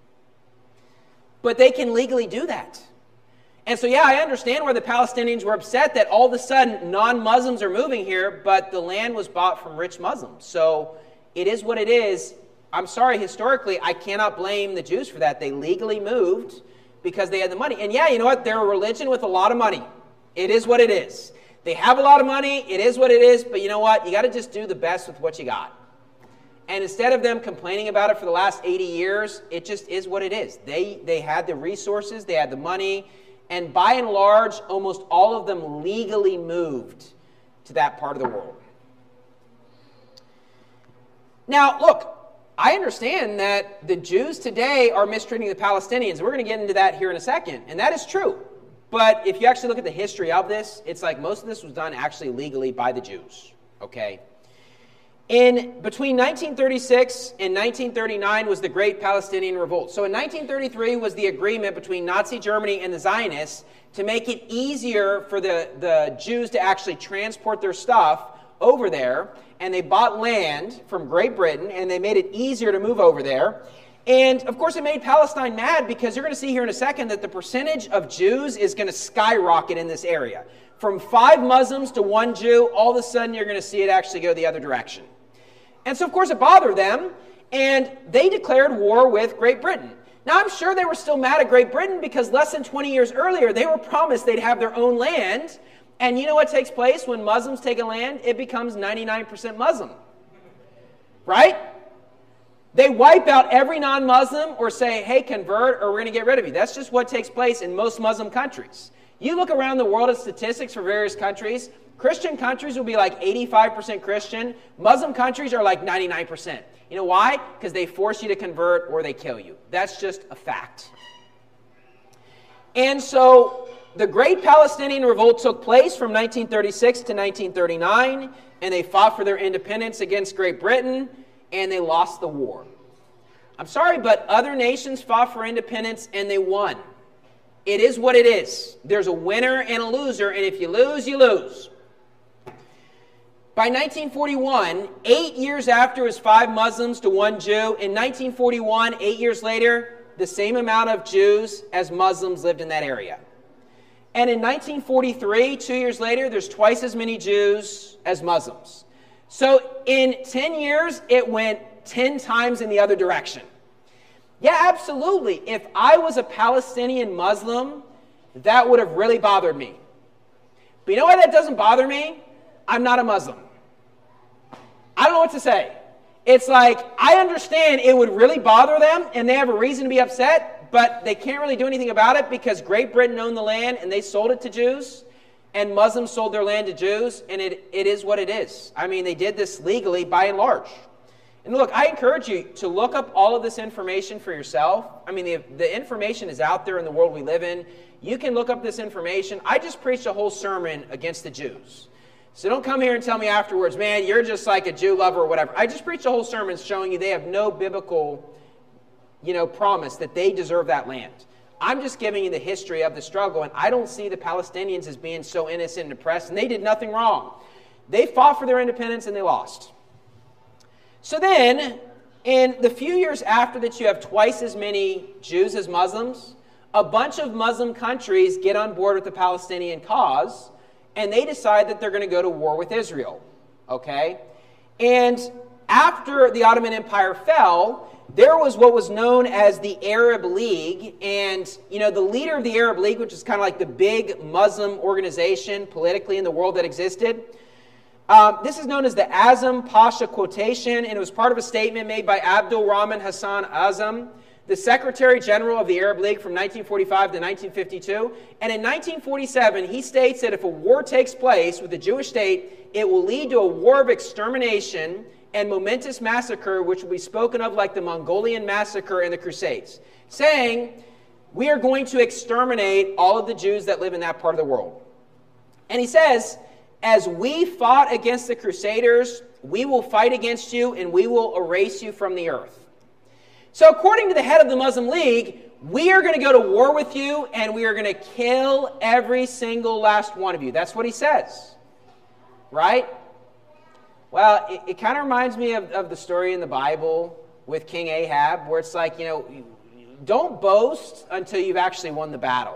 But they can legally do that. And so, yeah, I understand where the Palestinians were upset that all of a sudden non-Muslims are moving here, but the land was bought from rich Muslims. So it is what it is. I'm sorry, historically, I cannot blame the Jews for that. They legally moved because they had the money. And yeah, you know what? They're a religion with a lot of money. It is what it is. They have a lot of money. It is what it is. But you know what? You got to just do the best with what you got. And instead of them complaining about it for the last eighty years, it just is what it is. They, they had the resources. They had the money. And by and large, almost all of them legally moved to that part of the world. Now, look, I understand that the Jews today are mistreating the Palestinians. We're going to get into that here in a second, and that is true. But if you actually look at the history of this, it's like most of this was done actually legally by the Jews, okay? In between nineteen thirty-six and nineteen thirty-nine was the Great Palestinian Revolt. So in nineteen thirty-three was the agreement between Nazi Germany and the Zionists to make it easier for the, the Jews to actually transport their stuff over there. And they bought land from Great Britain, and they made it easier to move over there. And, of course, it made Palestine mad because you're going to see here in a second that the percentage of Jews is going to skyrocket in this area. From five Muslims to one Jew, all of a sudden you're going to see it actually go the other direction. And so, of course, it bothered them, and they declared war with Great Britain. Now, I'm sure they were still mad at Great Britain because less than twenty years earlier, they were promised they'd have their own land. And you know what takes place when Muslims take a land? It becomes ninety-nine percent Muslim. Right? They wipe out every non-Muslim or say, hey, convert, or we're going to get rid of you. That's just what takes place in most Muslim countries. You look around the world at statistics for various countries, Christian countries will be like eighty-five percent Christian. Muslim countries are like ninety-nine percent. You know why? Because they force you to convert or they kill you. That's just a fact. And so the Great Palestinian Revolt took place from nineteen thirty-six to nineteen thirty-nine, and they fought for their independence against Great Britain, and they lost the war. I'm sorry, but other nations fought for independence, and they won. It is what it is. There's a winner and a loser, and if you lose, you lose. By nineteen forty-one, eight years after it was five Muslims to one Jew, in nineteen forty-one, eight years later, the same amount of Jews as Muslims lived in that area. And in nineteen forty-three, two years later, there's twice as many Jews as Muslims. So in ten years, it went ten times in the other direction. Yeah, absolutely. If I was a Palestinian Muslim, that would have really bothered me. But you know why that doesn't bother me? I'm not a Muslim. I don't know what to say. It's like, I understand it would really bother them, and they have a reason to be upset, but they can't really do anything about it because Great Britain owned the land, and they sold it to Jews, and Muslims sold their land to Jews, and it, it is what it is. I mean, they did this legally by and large. And look, I encourage you to look up all of this information for yourself. I mean, the, the information is out there in the world we live in. You can look up this information. I just preached a whole sermon against the Jews. So don't come here and tell me afterwards, man, you're just like a Jew lover or whatever. I just preached a whole sermon showing you they have no biblical, you know, promise that they deserve that land. I'm just giving you the history of the struggle, and I don't see the Palestinians as being so innocent and oppressed, and they did nothing wrong. They fought for their independence, and they lost. So then, in the few years after that, you have twice as many Jews as Muslims. A bunch of Muslim countries get on board with the Palestinian cause, and they decide that they're going to go to war with Israel. Okay? And after the Ottoman Empire fell, there was what was known as the Arab League. And, you know, the leader of the Arab League, which is kind of like the big Muslim organization politically in the world that existed, Um, this is known as the Azam Pasha quotation, and it was part of a statement made by Abdul Rahman Hassan Azam, the Secretary General of the Arab League from nineteen forty-five to nineteen fifty-two. And in nineteen forty-seven, he states that if a war takes place with the Jewish state, it will lead to a war of extermination and momentous massacre, which will be spoken of like the Mongolian massacre in the Crusades, saying, we are going to exterminate all of the Jews that live in that part of the world. And he says, as we fought against the Crusaders, we will fight against you and we will erase you from the earth. So according to the head of the Muslim League, we are going to go to war with you and we are going to kill every single last one of you. That's what he says. Right? Well, it, it kind of reminds me of, of the story in the Bible with King Ahab, where it's like, you know, don't boast until you've actually won the battle.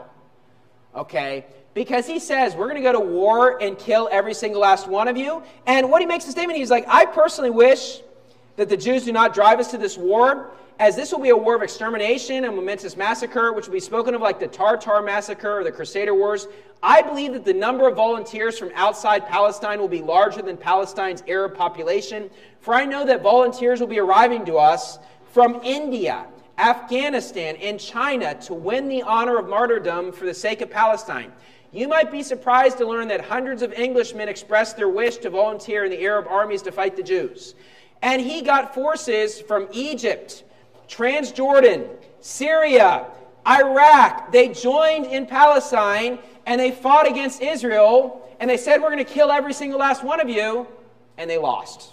Okay? Because he says, we're going to go to war and kill every single last one of you. And what he makes a statement, he's like, I personally wish that the Jews do not drive us to this war, as this will be a war of extermination, a momentous massacre, which will be spoken of like the Tartar massacre or the Crusader Wars. I believe that the number of volunteers from outside Palestine will be larger than Palestine's Arab population, for I know that volunteers will be arriving to us from India, Afghanistan, and China to win the honor of martyrdom for the sake of Palestine. You might be surprised to learn that hundreds of Englishmen expressed their wish to volunteer in the Arab armies to fight the Jews. And he got forces from Egypt, Transjordan, Syria, Iraq. They joined in Palestine and they fought against Israel, and they said, we're going to kill every single last one of you, and they lost.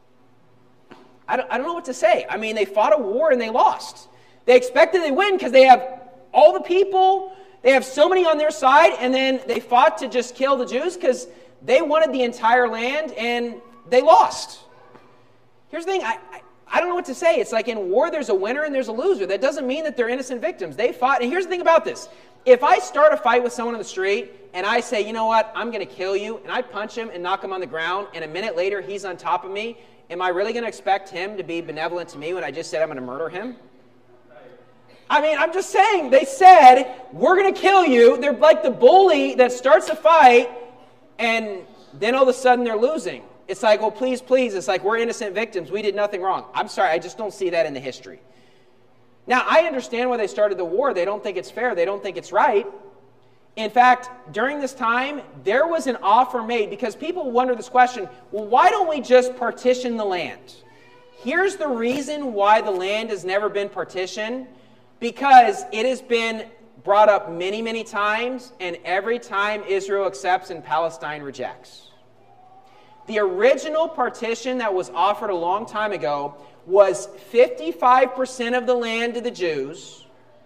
I don't, I don't know what to say. I mean, they fought a war and they lost. They expected they win because they have all the people. They have so many on their side, and then they fought to just kill the Jews because they wanted the entire land, and they lost. Here's the thing. I, I, I don't know what to say. It's like in war, there's a winner and there's a loser. That doesn't mean that they're innocent victims. They fought. And here's the thing about this. If I start a fight with someone on the street, and I say, you know what, I'm going to kill you, and I punch him and knock him on the ground, and a minute later he's on top of me, am I really going to expect him to be benevolent to me when I just said I'm going to murder him? I mean, I'm just saying, they said, we're going to kill you. They're like the bully that starts a fight, and then all of a sudden they're losing. It's like, well, please, please. It's like, we're innocent victims. We did nothing wrong. I'm sorry, I just don't see that in the history. Now, I understand why they started the war. They don't think it's fair. They don't think it's right. In fact, during this time, there was an offer made, because people wonder this question, well, why don't we just partition the land? Here's the reason why the land has never been partitioned. Because it has been brought up many, many times, and every time Israel accepts and Palestine rejects. The original partition that was offered a long time ago was fifty-five percent of the land to the Jews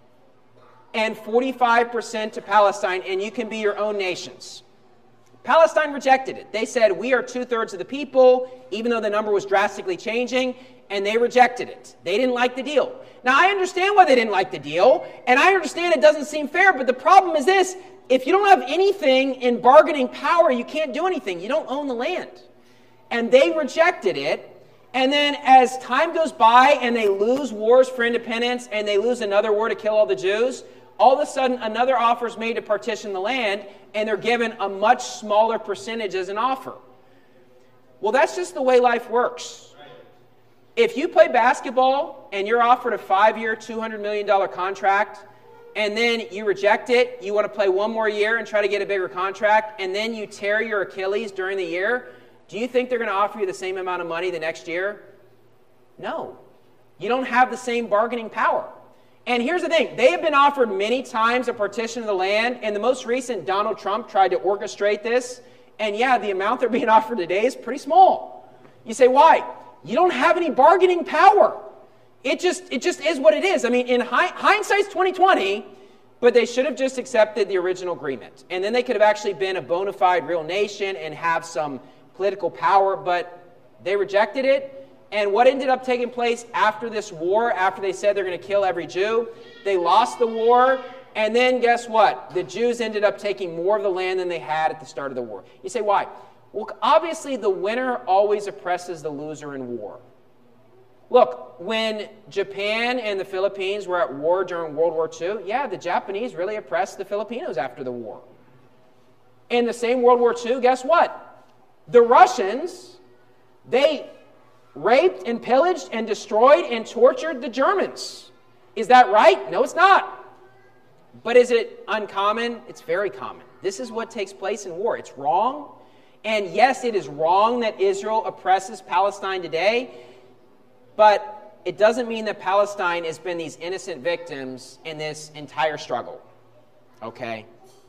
and forty-five percent to Palestine, and you can be your own nations. Palestine rejected it. They said, we are two-thirds of the people, even though the number was drastically changing, and they rejected it. They didn't like the deal. Now, I understand why they didn't like the deal, and I understand it doesn't seem fair, but the problem is this. If you don't have anything in bargaining power, you can't do anything. You don't own the land. And they rejected it, and then as time goes by and they lose wars for independence and they lose another war to kill all the Jews, all of a sudden another offer is made to partition the land, and they're given a much smaller percentage as an offer. Well, that's just the way life works. If you play basketball and you're offered a five-year, two hundred million dollars contract, and then you reject it, you want to play one more year and try to get a bigger contract, and then you tear your Achilles during the year, do you think they're going to offer you the same amount of money the next year? No. You don't have the same bargaining power. And here's the thing. They have been offered many times a partition of the land, and the most recent Donald Trump tried to orchestrate this. And yeah, the amount they're being offered today is pretty small. You say, why? You don't have any bargaining power. It just it just is what it is. I mean, in hi- hindsight's twenty twenty, but they should have just accepted the original agreement. And then they could have actually been a bona fide real nation and have some political power, but they rejected it. And what ended up taking place after this war, after they said they're going to kill every Jew, they lost the war, and then guess what? The Jews ended up taking more of the land than they had at the start of the war. You say, why? Well, obviously the winner always oppresses the loser in war. Look, when Japan and the Philippines were at war during World War Two, yeah, the Japanese really oppressed the Filipinos after the war. In the same World War Two, guess what? The Russians, they raped and pillaged and destroyed and tortured the Germans. Is that right? No, it's not. But is it uncommon? It's very common. This is what takes place in war. It's wrong. And yes, it is wrong that Israel oppresses Palestine today, but it doesn't mean that Palestine has been these innocent victims in this entire struggle. Okay?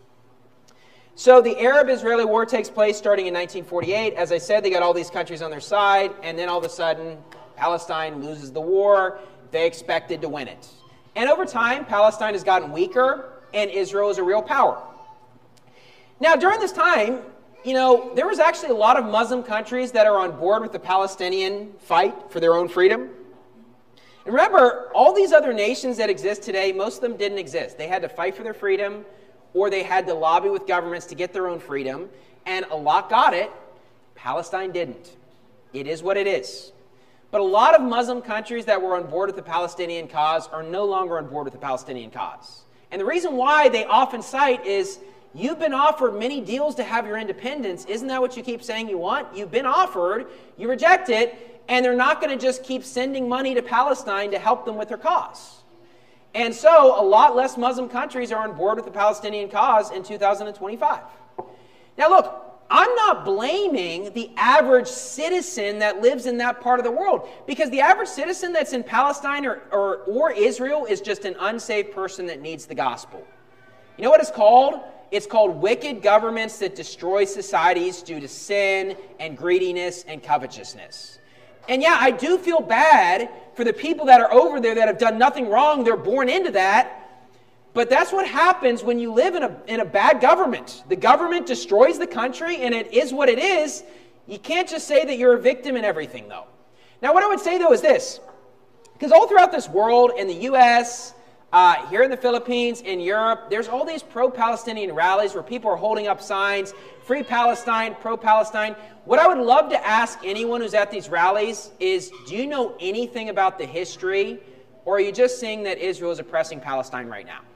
So the Arab-Israeli war takes place starting in nineteen forty-eight. As I said, they got all these countries on their side, and then all of a sudden, Palestine loses the war. They expected to win it. And over time, Palestine has gotten weaker, and Israel is a real power. Now, during this time, you know, there was actually a lot of Muslim countries that are on board with the Palestinian fight for their own freedom. And remember, all these other nations that exist today, most of them didn't exist. They had to fight for their freedom, or they had to lobby with governments to get their own freedom, and a lot got it. Palestine didn't. It is what it is. But a lot of Muslim countries that were on board with the Palestinian cause are no longer on board with the Palestinian cause. And the reason why they often cite is, you've been offered many deals to have your independence. Isn't that what you keep saying you want? You've been offered, you reject it, and they're not going to just keep sending money to Palestine to help them with their cause. And so a lot less Muslim countries are on board with the Palestinian cause in two thousand twenty-five. Now look, I'm not blaming the average citizen that lives in that part of the world, because the average citizen that's in Palestine or, or, or Israel is just an unsaved person that needs the gospel. You know what it's called? It's called wicked governments that destroy societies due to sin and greediness and covetousness. And yeah, I do feel bad for the people that are over there that have done nothing wrong. They're born into that. But that's what happens when you live in a, in a bad government. The government destroys the country, and it is what it is. You can't just say that you're a victim in everything, though. Now, what I would say, though, is this. Because all throughout this world, in the U S, uh, here in the Philippines, in Europe, there's all these pro-Palestinian rallies where people are holding up signs, Free Palestine, pro-Palestine. What I would love to ask anyone who's at these rallies is, do you know anything about the history, or are you just seeing that Israel is oppressing Palestine right now?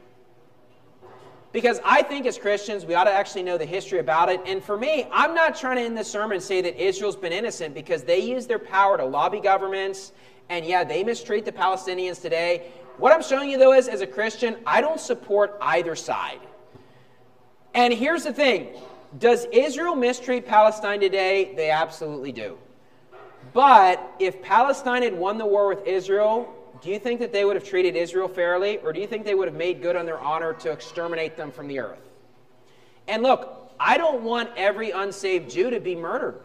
Because I think as Christians, we ought to actually know the history about it. And for me, I'm not trying to end this sermon say that Israel's been innocent, because they use their power to lobby governments, and yeah, they mistreat the Palestinians today. What I'm showing you, though, is as a Christian, I don't support either side. And here's the thing. Does Israel mistreat Palestine today? They absolutely do. But if Palestine had won the war with Israel, do you think that they would have treated Israel fairly? Or do you think they would have made good on their honor to exterminate them from the earth? And look, I don't want every unsaved Jew to be murdered.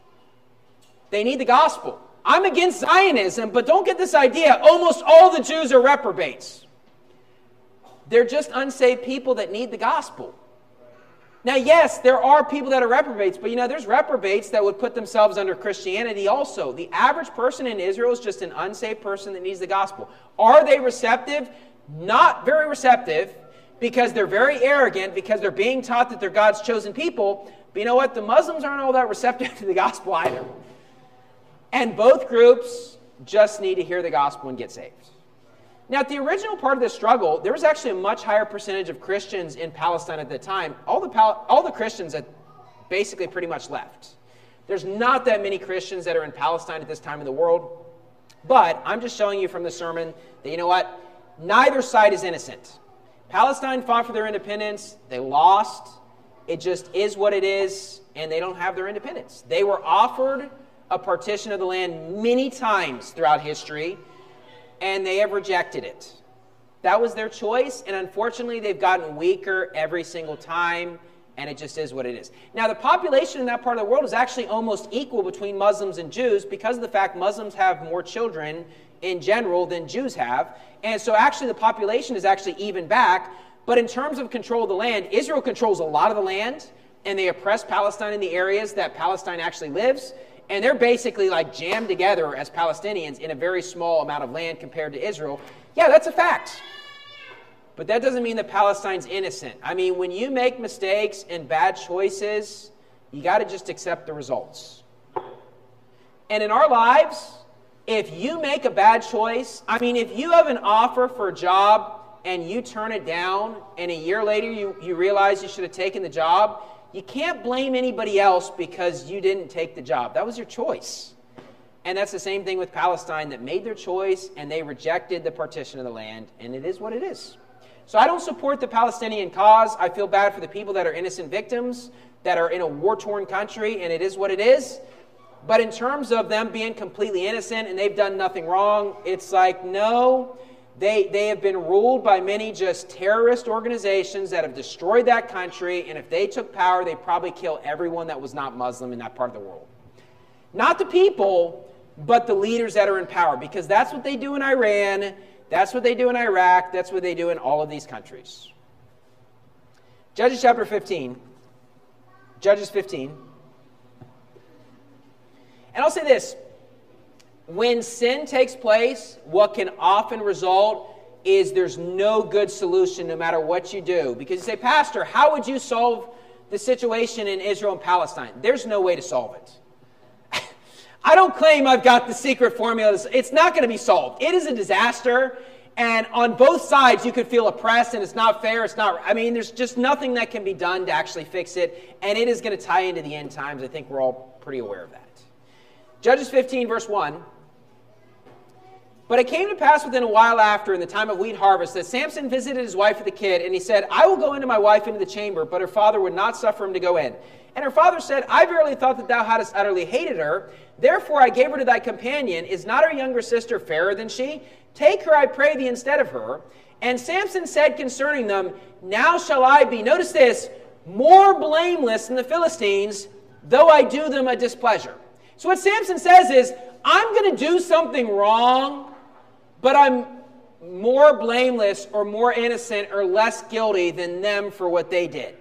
They need the gospel. I'm against Zionism, but don't get this idea. Almost all the Jews are reprobates. They're just unsaved people that need the gospel. Now, yes, there are people that are reprobates, but you know, there's reprobates that would put themselves under Christianity also. The average person in Israel is just an unsaved person that needs the gospel. Are they receptive? Not very receptive, because they're very arrogant, because they're being taught that they're God's chosen people. But you know what? The Muslims aren't all that receptive to the gospel either. And both groups just need to hear the gospel and get saved. Now, at the original part of this struggle, there was actually a much higher percentage of Christians in Palestine at the time. All the, Pal- all the Christians had basically pretty much left. There's not that many Christians that are in Palestine at this time in the world. But I'm just showing you from the sermon that, you know what? Neither side is innocent. Palestine fought for their independence. They lost. It just is what it is, and they don't have their independence. They were offered a partition of the land many times throughout history, and they have rejected it. That was their choice, and unfortunately they've gotten weaker every single time, and it just is what it is. Now, the population in that part of the world is actually almost equal between Muslims and Jews because of the fact Muslims have more children in general than Jews have, and so actually the population is actually even back. But in terms of control of the land, Israel controls a lot of the land, and they oppress Palestine in the areas that Palestine actually lives, and they're basically like jammed together as Palestinians in a very small amount of land compared to Israel. Yeah, that's a fact. But that doesn't mean that Palestine's innocent. I mean, when you make mistakes and bad choices, you got to just accept the results. And in our lives, if you make a bad choice, I mean, if you have an offer for a job and you turn it down, and a year later you, you realize you should have taken the job, you can't blame anybody else because you didn't take the job. That was your choice. And that's the same thing with Palestine that made their choice, and they rejected the partition of the land, and it is what it is. So I don't support the Palestinian cause. I feel bad for the people that are innocent victims, that are in a war-torn country, and it is what it is. But in terms of them being completely innocent and they've done nothing wrong, it's like, no, they, they have been ruled by many just terrorist organizations that have destroyed that country, and if they took power, they'd probably kill everyone that was not Muslim in that part of the world. Not the people, but the leaders that are in power, because that's what they do in Iran. That's what they do in Iraq. That's what they do in all of these countries. Judges chapter fifteen. Judges fifteen. And I'll say this. When sin takes place, what can often result is there's no good solution no matter what you do. Because you say, Pastor, how would you solve the situation in Israel and Palestine? There's no way to solve it. I don't claim I've got the secret formula. It's not going to be solved. It is a disaster, and on both sides you could feel oppressed, and it's not fair. It's not. I mean, there's just nothing that can be done to actually fix it, and it is going to tie into the end times. I think we're all pretty aware of that. Judges fifteen, verse one. But it came to pass within a while after, in the time of wheat harvest, that Samson visited his wife with the kid, and he said, I will go into my wife into the chamber, but her father would not suffer him to go in. And her father said, I verily thought that thou hadst utterly hated her. Therefore I gave her to thy companion. Is not her younger sister fairer than she? Take her, I pray thee, instead of her. And Samson said concerning them, Now shall I be, notice this, more blameless than the Philistines, though I do them a displeasure. So what Samson says is, I'm going to do something wrong, but I'm more blameless or more innocent or less guilty than them for what they did.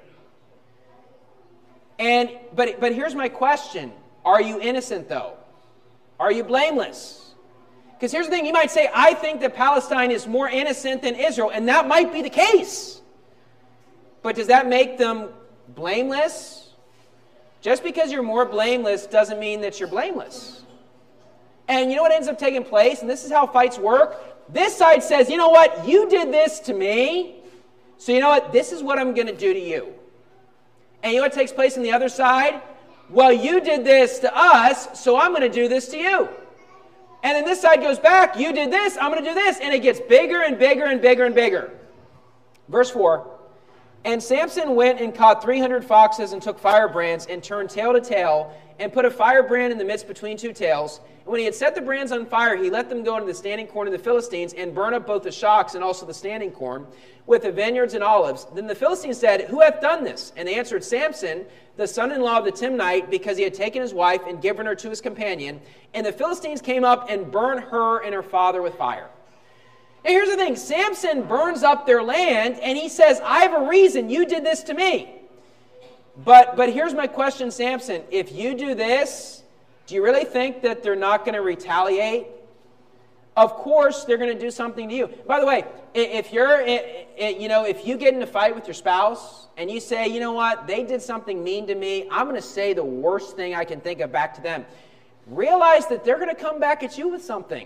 And but but here's my question. Are you innocent, though? Are you blameless? Because here's the thing. You might say, I think that Palestine is more innocent than Israel, and that might be the case. But does that make them blameless? Just because you're more blameless doesn't mean that you're blameless. And you know what ends up taking place? And this is how fights work. This side says, you know what? You did this to me. So you know what? This is what I'm going to do to you. And you know what takes place on the other side? Well, you did this to us, so I'm going to do this to you. And then this side goes back. You did this, I'm going to do this. And it gets bigger and bigger and bigger and bigger. Verse four. And Samson went and caught three hundred foxes and took firebrands and turned tail to tail and put a firebrand in the midst between two tails. And when he had set the brands on fire, he let them go into the standing corn of the Philistines and burn up both the shocks and also the standing corn with the vineyards and olives. Then the Philistines said, Who hath done this? And they answered, Samson, the son-in-law of the Timnite, because he had taken his wife and given her to his companion. And the Philistines came up and burned her and her father with fire. Now here's the thing. Samson burns up their land, and he says, I have a reason. You did this to me. But, but here's my question, Samson. If you do this, do you really think that they're not going to retaliate? Of course, they're going to do something to you. By the way, if you're, you know, if you get in a fight with your spouse and you say, you know what, they did something mean to me, I'm going to say the worst thing I can think of back to them. Realize that they're going to come back at you with something.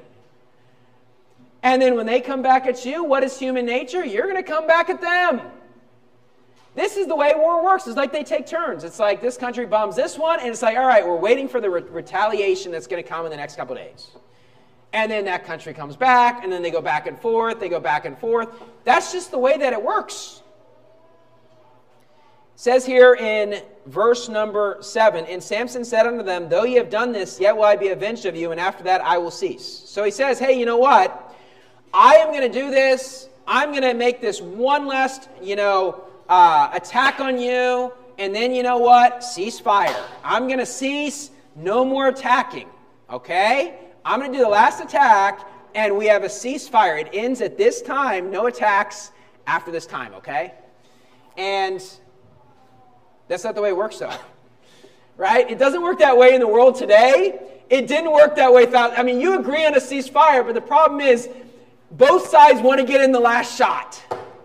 And then when they come back at you, what is human nature? You're going to come back at them. This is the way war works. It's like they take turns. It's like this country bombs this one, and it's like, all right, we're waiting for the re- retaliation that's going to come in the next couple of days. And then that country comes back, and then they go back and forth, they go back and forth. That's just the way that it works. says here in verse number seven, and Samson said unto them, though ye have done this, yet will I be avenged of you, and after that I will cease. So he says, hey, you know what? I am going to do this. I'm going to make this one last, you know, uh, attack on you, and then you know what? Cease fire. I'm going to cease. No more attacking. Okay? I'm going to do the last attack, and we have a ceasefire. It ends at this time. No attacks after this time. Okay? And that's not the way it works, though. Right? It doesn't work that way in the world today. It didn't work that way. Without, I mean, you agree on a ceasefire, but the problem is both sides want to get in the last shot.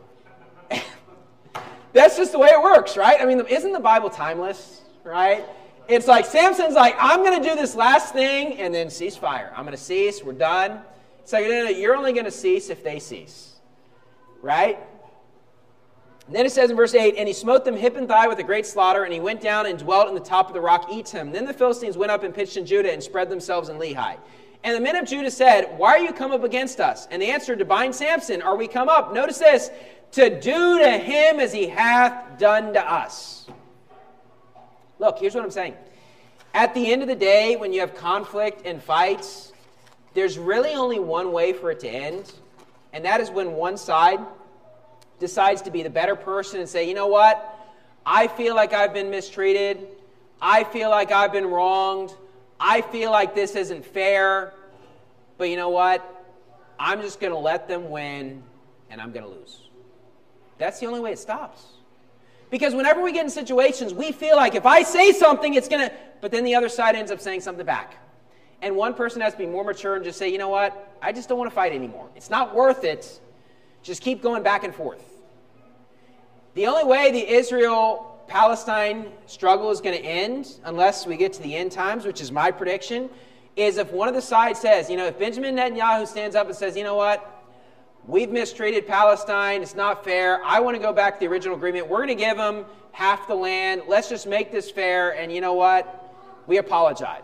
That's just the way it works, right? I mean, isn't the Bible timeless, right? It's like Samson's like, I'm going to do this last thing and then cease fire. I'm going to cease. We're done. It's like, no, no, you're only going to cease if they cease, right? And then it says in verse eight, and he smote them hip and thigh with a great slaughter, and he went down and dwelt in the top of the rock Etam. Then the Philistines went up and pitched in Judah and spread themselves in Lehi. And the men of Judah said, why are you come up against us? And they answered, to bind Samson are we come up. Notice this, to do to him as he hath done to us. Look, here's what I'm saying. At the end of the day, when you have conflict and fights, there's really only one way for it to end, and that is when one side decides to be the better person and say, you know what? I feel like I've been mistreated. I feel like I've been wronged. I feel like this isn't fair. But you know what? I'm just going to let them win, and I'm going to lose. That's the only way it stops. Because whenever we get in situations, we feel like if I say something, it's going to... But then the other side ends up saying something back. And one person has to be more mature and just say, you know what? I just don't want to fight anymore. It's not worth it. Just keep going back and forth. The only way the Israel-Palestine struggle is going to end, unless we get to the end times, which is my prediction, is if one of the sides says, you know, if Benjamin Netanyahu stands up and says, you know what? We've mistreated Palestine. It's not fair. I want to go back to the original agreement. We're going to give them half the land. Let's just make this fair. And you know what? We apologize.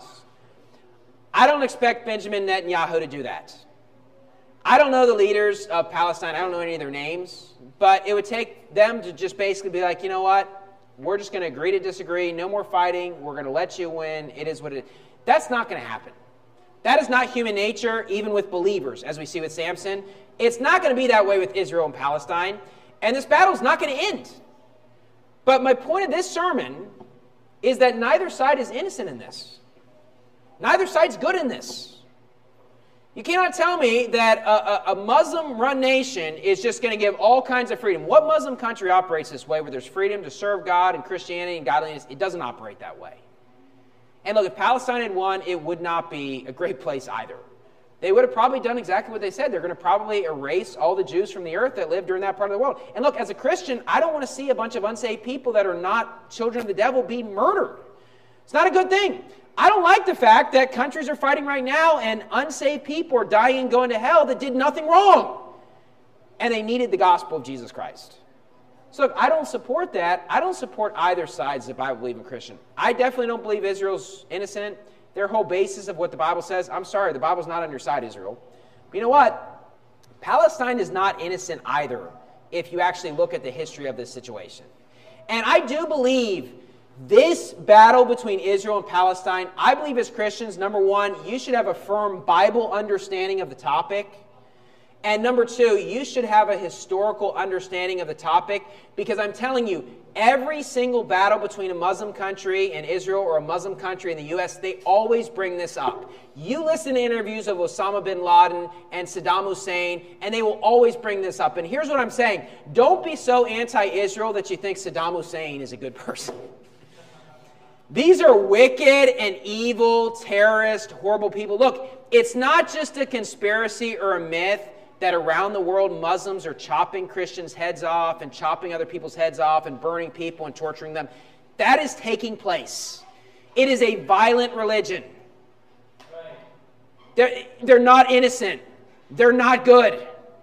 I don't expect Benjamin Netanyahu to do that. I don't know the leaders of Palestine. I don't know any of their names. But it would take them to just basically be like, you know what? We're just going to agree to disagree. No more fighting. We're going to let you win. It is what it is. That's not going to happen. That is not human nature, even with believers, as we see with Samson. It's not going to be that way with Israel and Palestine. And this battle is not going to end. But my point of this sermon is that neither side is innocent in this. Neither side's good in this. You cannot tell me that a, a, a Muslim-run nation is just going to give all kinds of freedom. What Muslim country operates this way, where there's freedom to serve God and Christianity and godliness? It doesn't operate that way. And look, if Palestine had won, it would not be a great place either. They would have probably done exactly what they said. They're going to probably erase all the Jews from the earth that lived during that part of the world. And look, as a Christian, I don't want to see a bunch of unsaved people that are not children of the devil being murdered. It's not a good thing. I don't like the fact that countries are fighting right now and unsaved people are dying and going to hell that did nothing wrong. And they needed the gospel of Jesus Christ. So look, I don't support that. I don't support either side as a Bible-believing Christian. I definitely don't believe Israel's innocent. Their whole basis of what the Bible says, I'm sorry, the Bible's not on your side, Israel. But you know what? Palestine is not innocent either if you actually look at the history of this situation. And I do believe this battle between Israel and Palestine, I believe as Christians, number one, you should have a firm Bible understanding of the topic. And number two, you should have a historical understanding of the topic, because I'm telling you, every single battle between a Muslim country and Israel or a Muslim country in the U S, they always bring this up. You listen to interviews of Osama bin Laden and Saddam Hussein, and they will always bring this up. And here's what I'm saying. Don't be so anti-Israel that you think Saddam Hussein is a good person. These are wicked and evil, terrorist, horrible people. Look, it's not just a conspiracy or a myth that around the world Muslims are chopping Christians' heads off and chopping other people's heads off and burning people and torturing them. That is taking place. It is a violent religion. They're, they're not innocent. They're not good.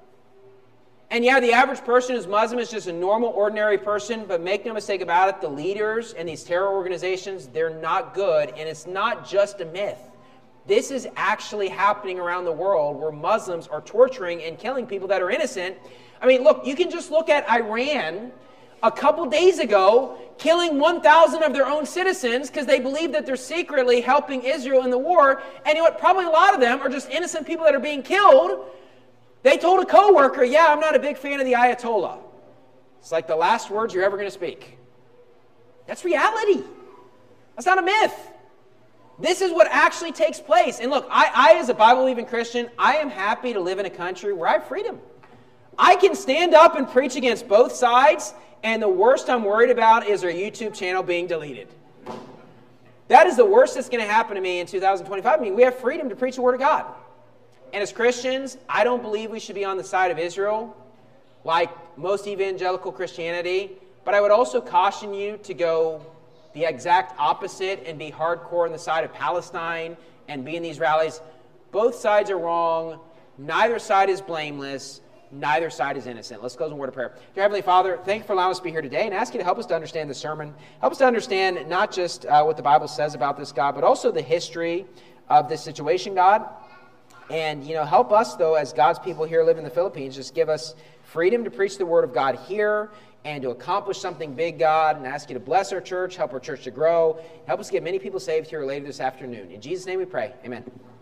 And yeah, the average person who's Muslim is just a normal, ordinary person, but make no mistake about it, the leaders and these terror organizations, they're not good, and it's not just a myth. This is actually happening around the world where Muslims are torturing and killing people that are innocent. I mean, look, you can just look at Iran a couple days ago killing one thousand of their own citizens because they believe that they're secretly helping Israel in the war. And you know what? Probably a lot of them are just innocent people that are being killed. They told a coworker, yeah, I'm not a big fan of the Ayatollah. It's like the last words you're ever going to speak. That's reality. That's not a myth. This is what actually takes place. And look, I, I as a Bible-believing Christian, I am happy to live in a country where I have freedom. I can stand up and preach against both sides, and the worst I'm worried about is our YouTube channel being deleted. That is the worst that's going to happen to me in two thousand twenty-five. I mean, we have freedom to preach the Word of God. And as Christians, I don't believe we should be on the side of Israel, like most evangelical Christianity. But I would also caution you to go the exact opposite and be hardcore on the side of Palestine and be in these rallies. Both sides are wrong. Neither side is blameless. Neither side is innocent. Let's close in a word of prayer. Dear Heavenly Father, thank you for allowing us to be here today, and ask you to help us to understand the sermon. Help us to understand not just uh, what the Bible says about this, God, but also the history of this situation, God. And, you know, help us, though, as God's people here live in the Philippines, just give us freedom to preach the Word of God here and to accomplish something big, God, and ask you to bless our church, help our church to grow, help us get many people saved here later this afternoon. In Jesus' name we pray. Amen.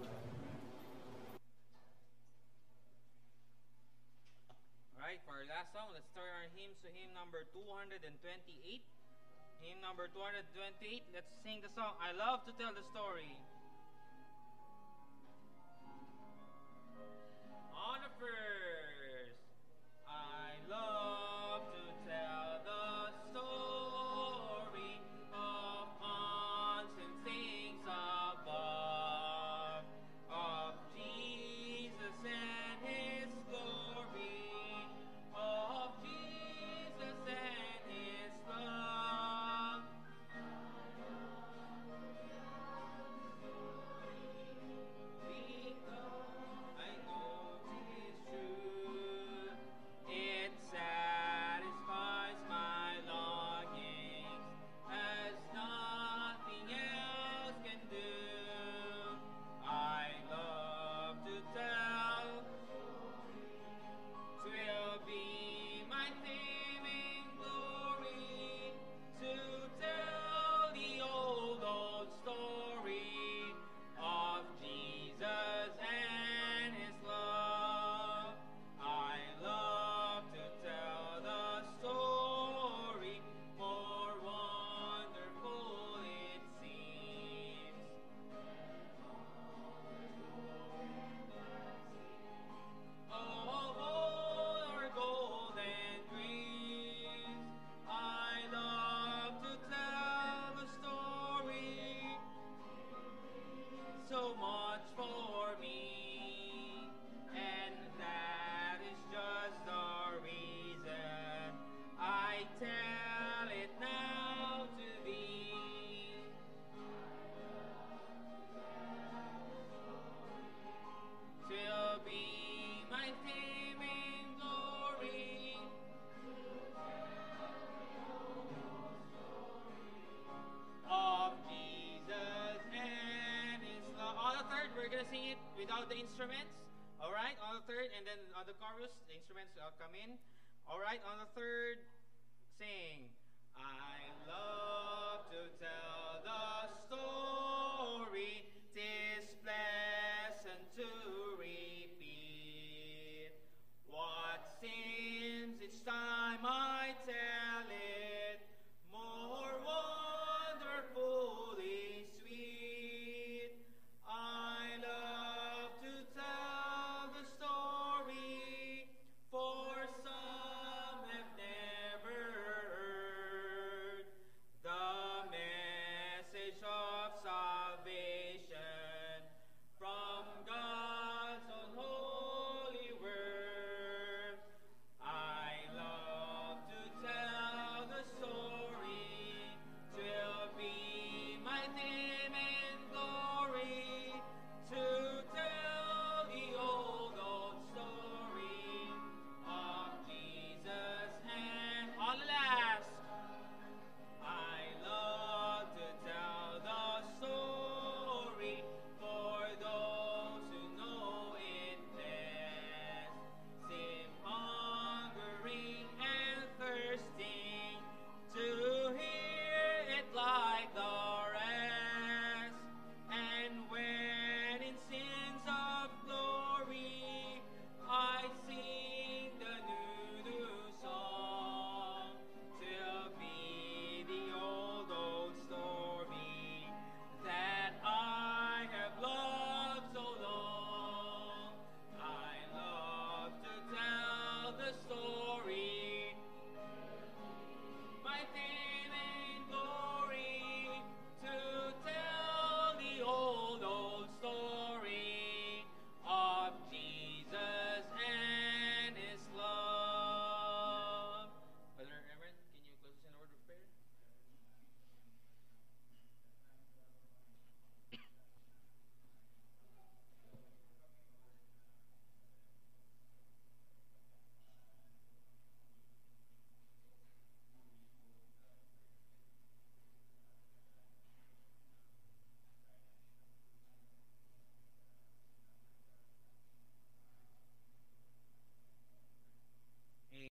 twenty-eight. Hymn number two hundred twenty-eight. Let's sing the song, I Love to Tell the Story. On the first, I love to tell the story of unseen things above, of Jesus and His glory, of Jesus and His love. Because I know it is true, it satisfies my longings as nothing else can do. I love to tell, 'twill be my theme in glory to tell the old, old story of Jesus and His love. I love to tell the story, more wonderful it seems. Oh, all our golden dreams. I love to tell the story, so much for me, and that is just the reason I tell it now to thee. Twill be my theme in glory of Jesus and His love. On the third, we're gonna sing it without the instruments. All right, on the third, and then on the chorus, the instruments uh, come in. All right, on the third.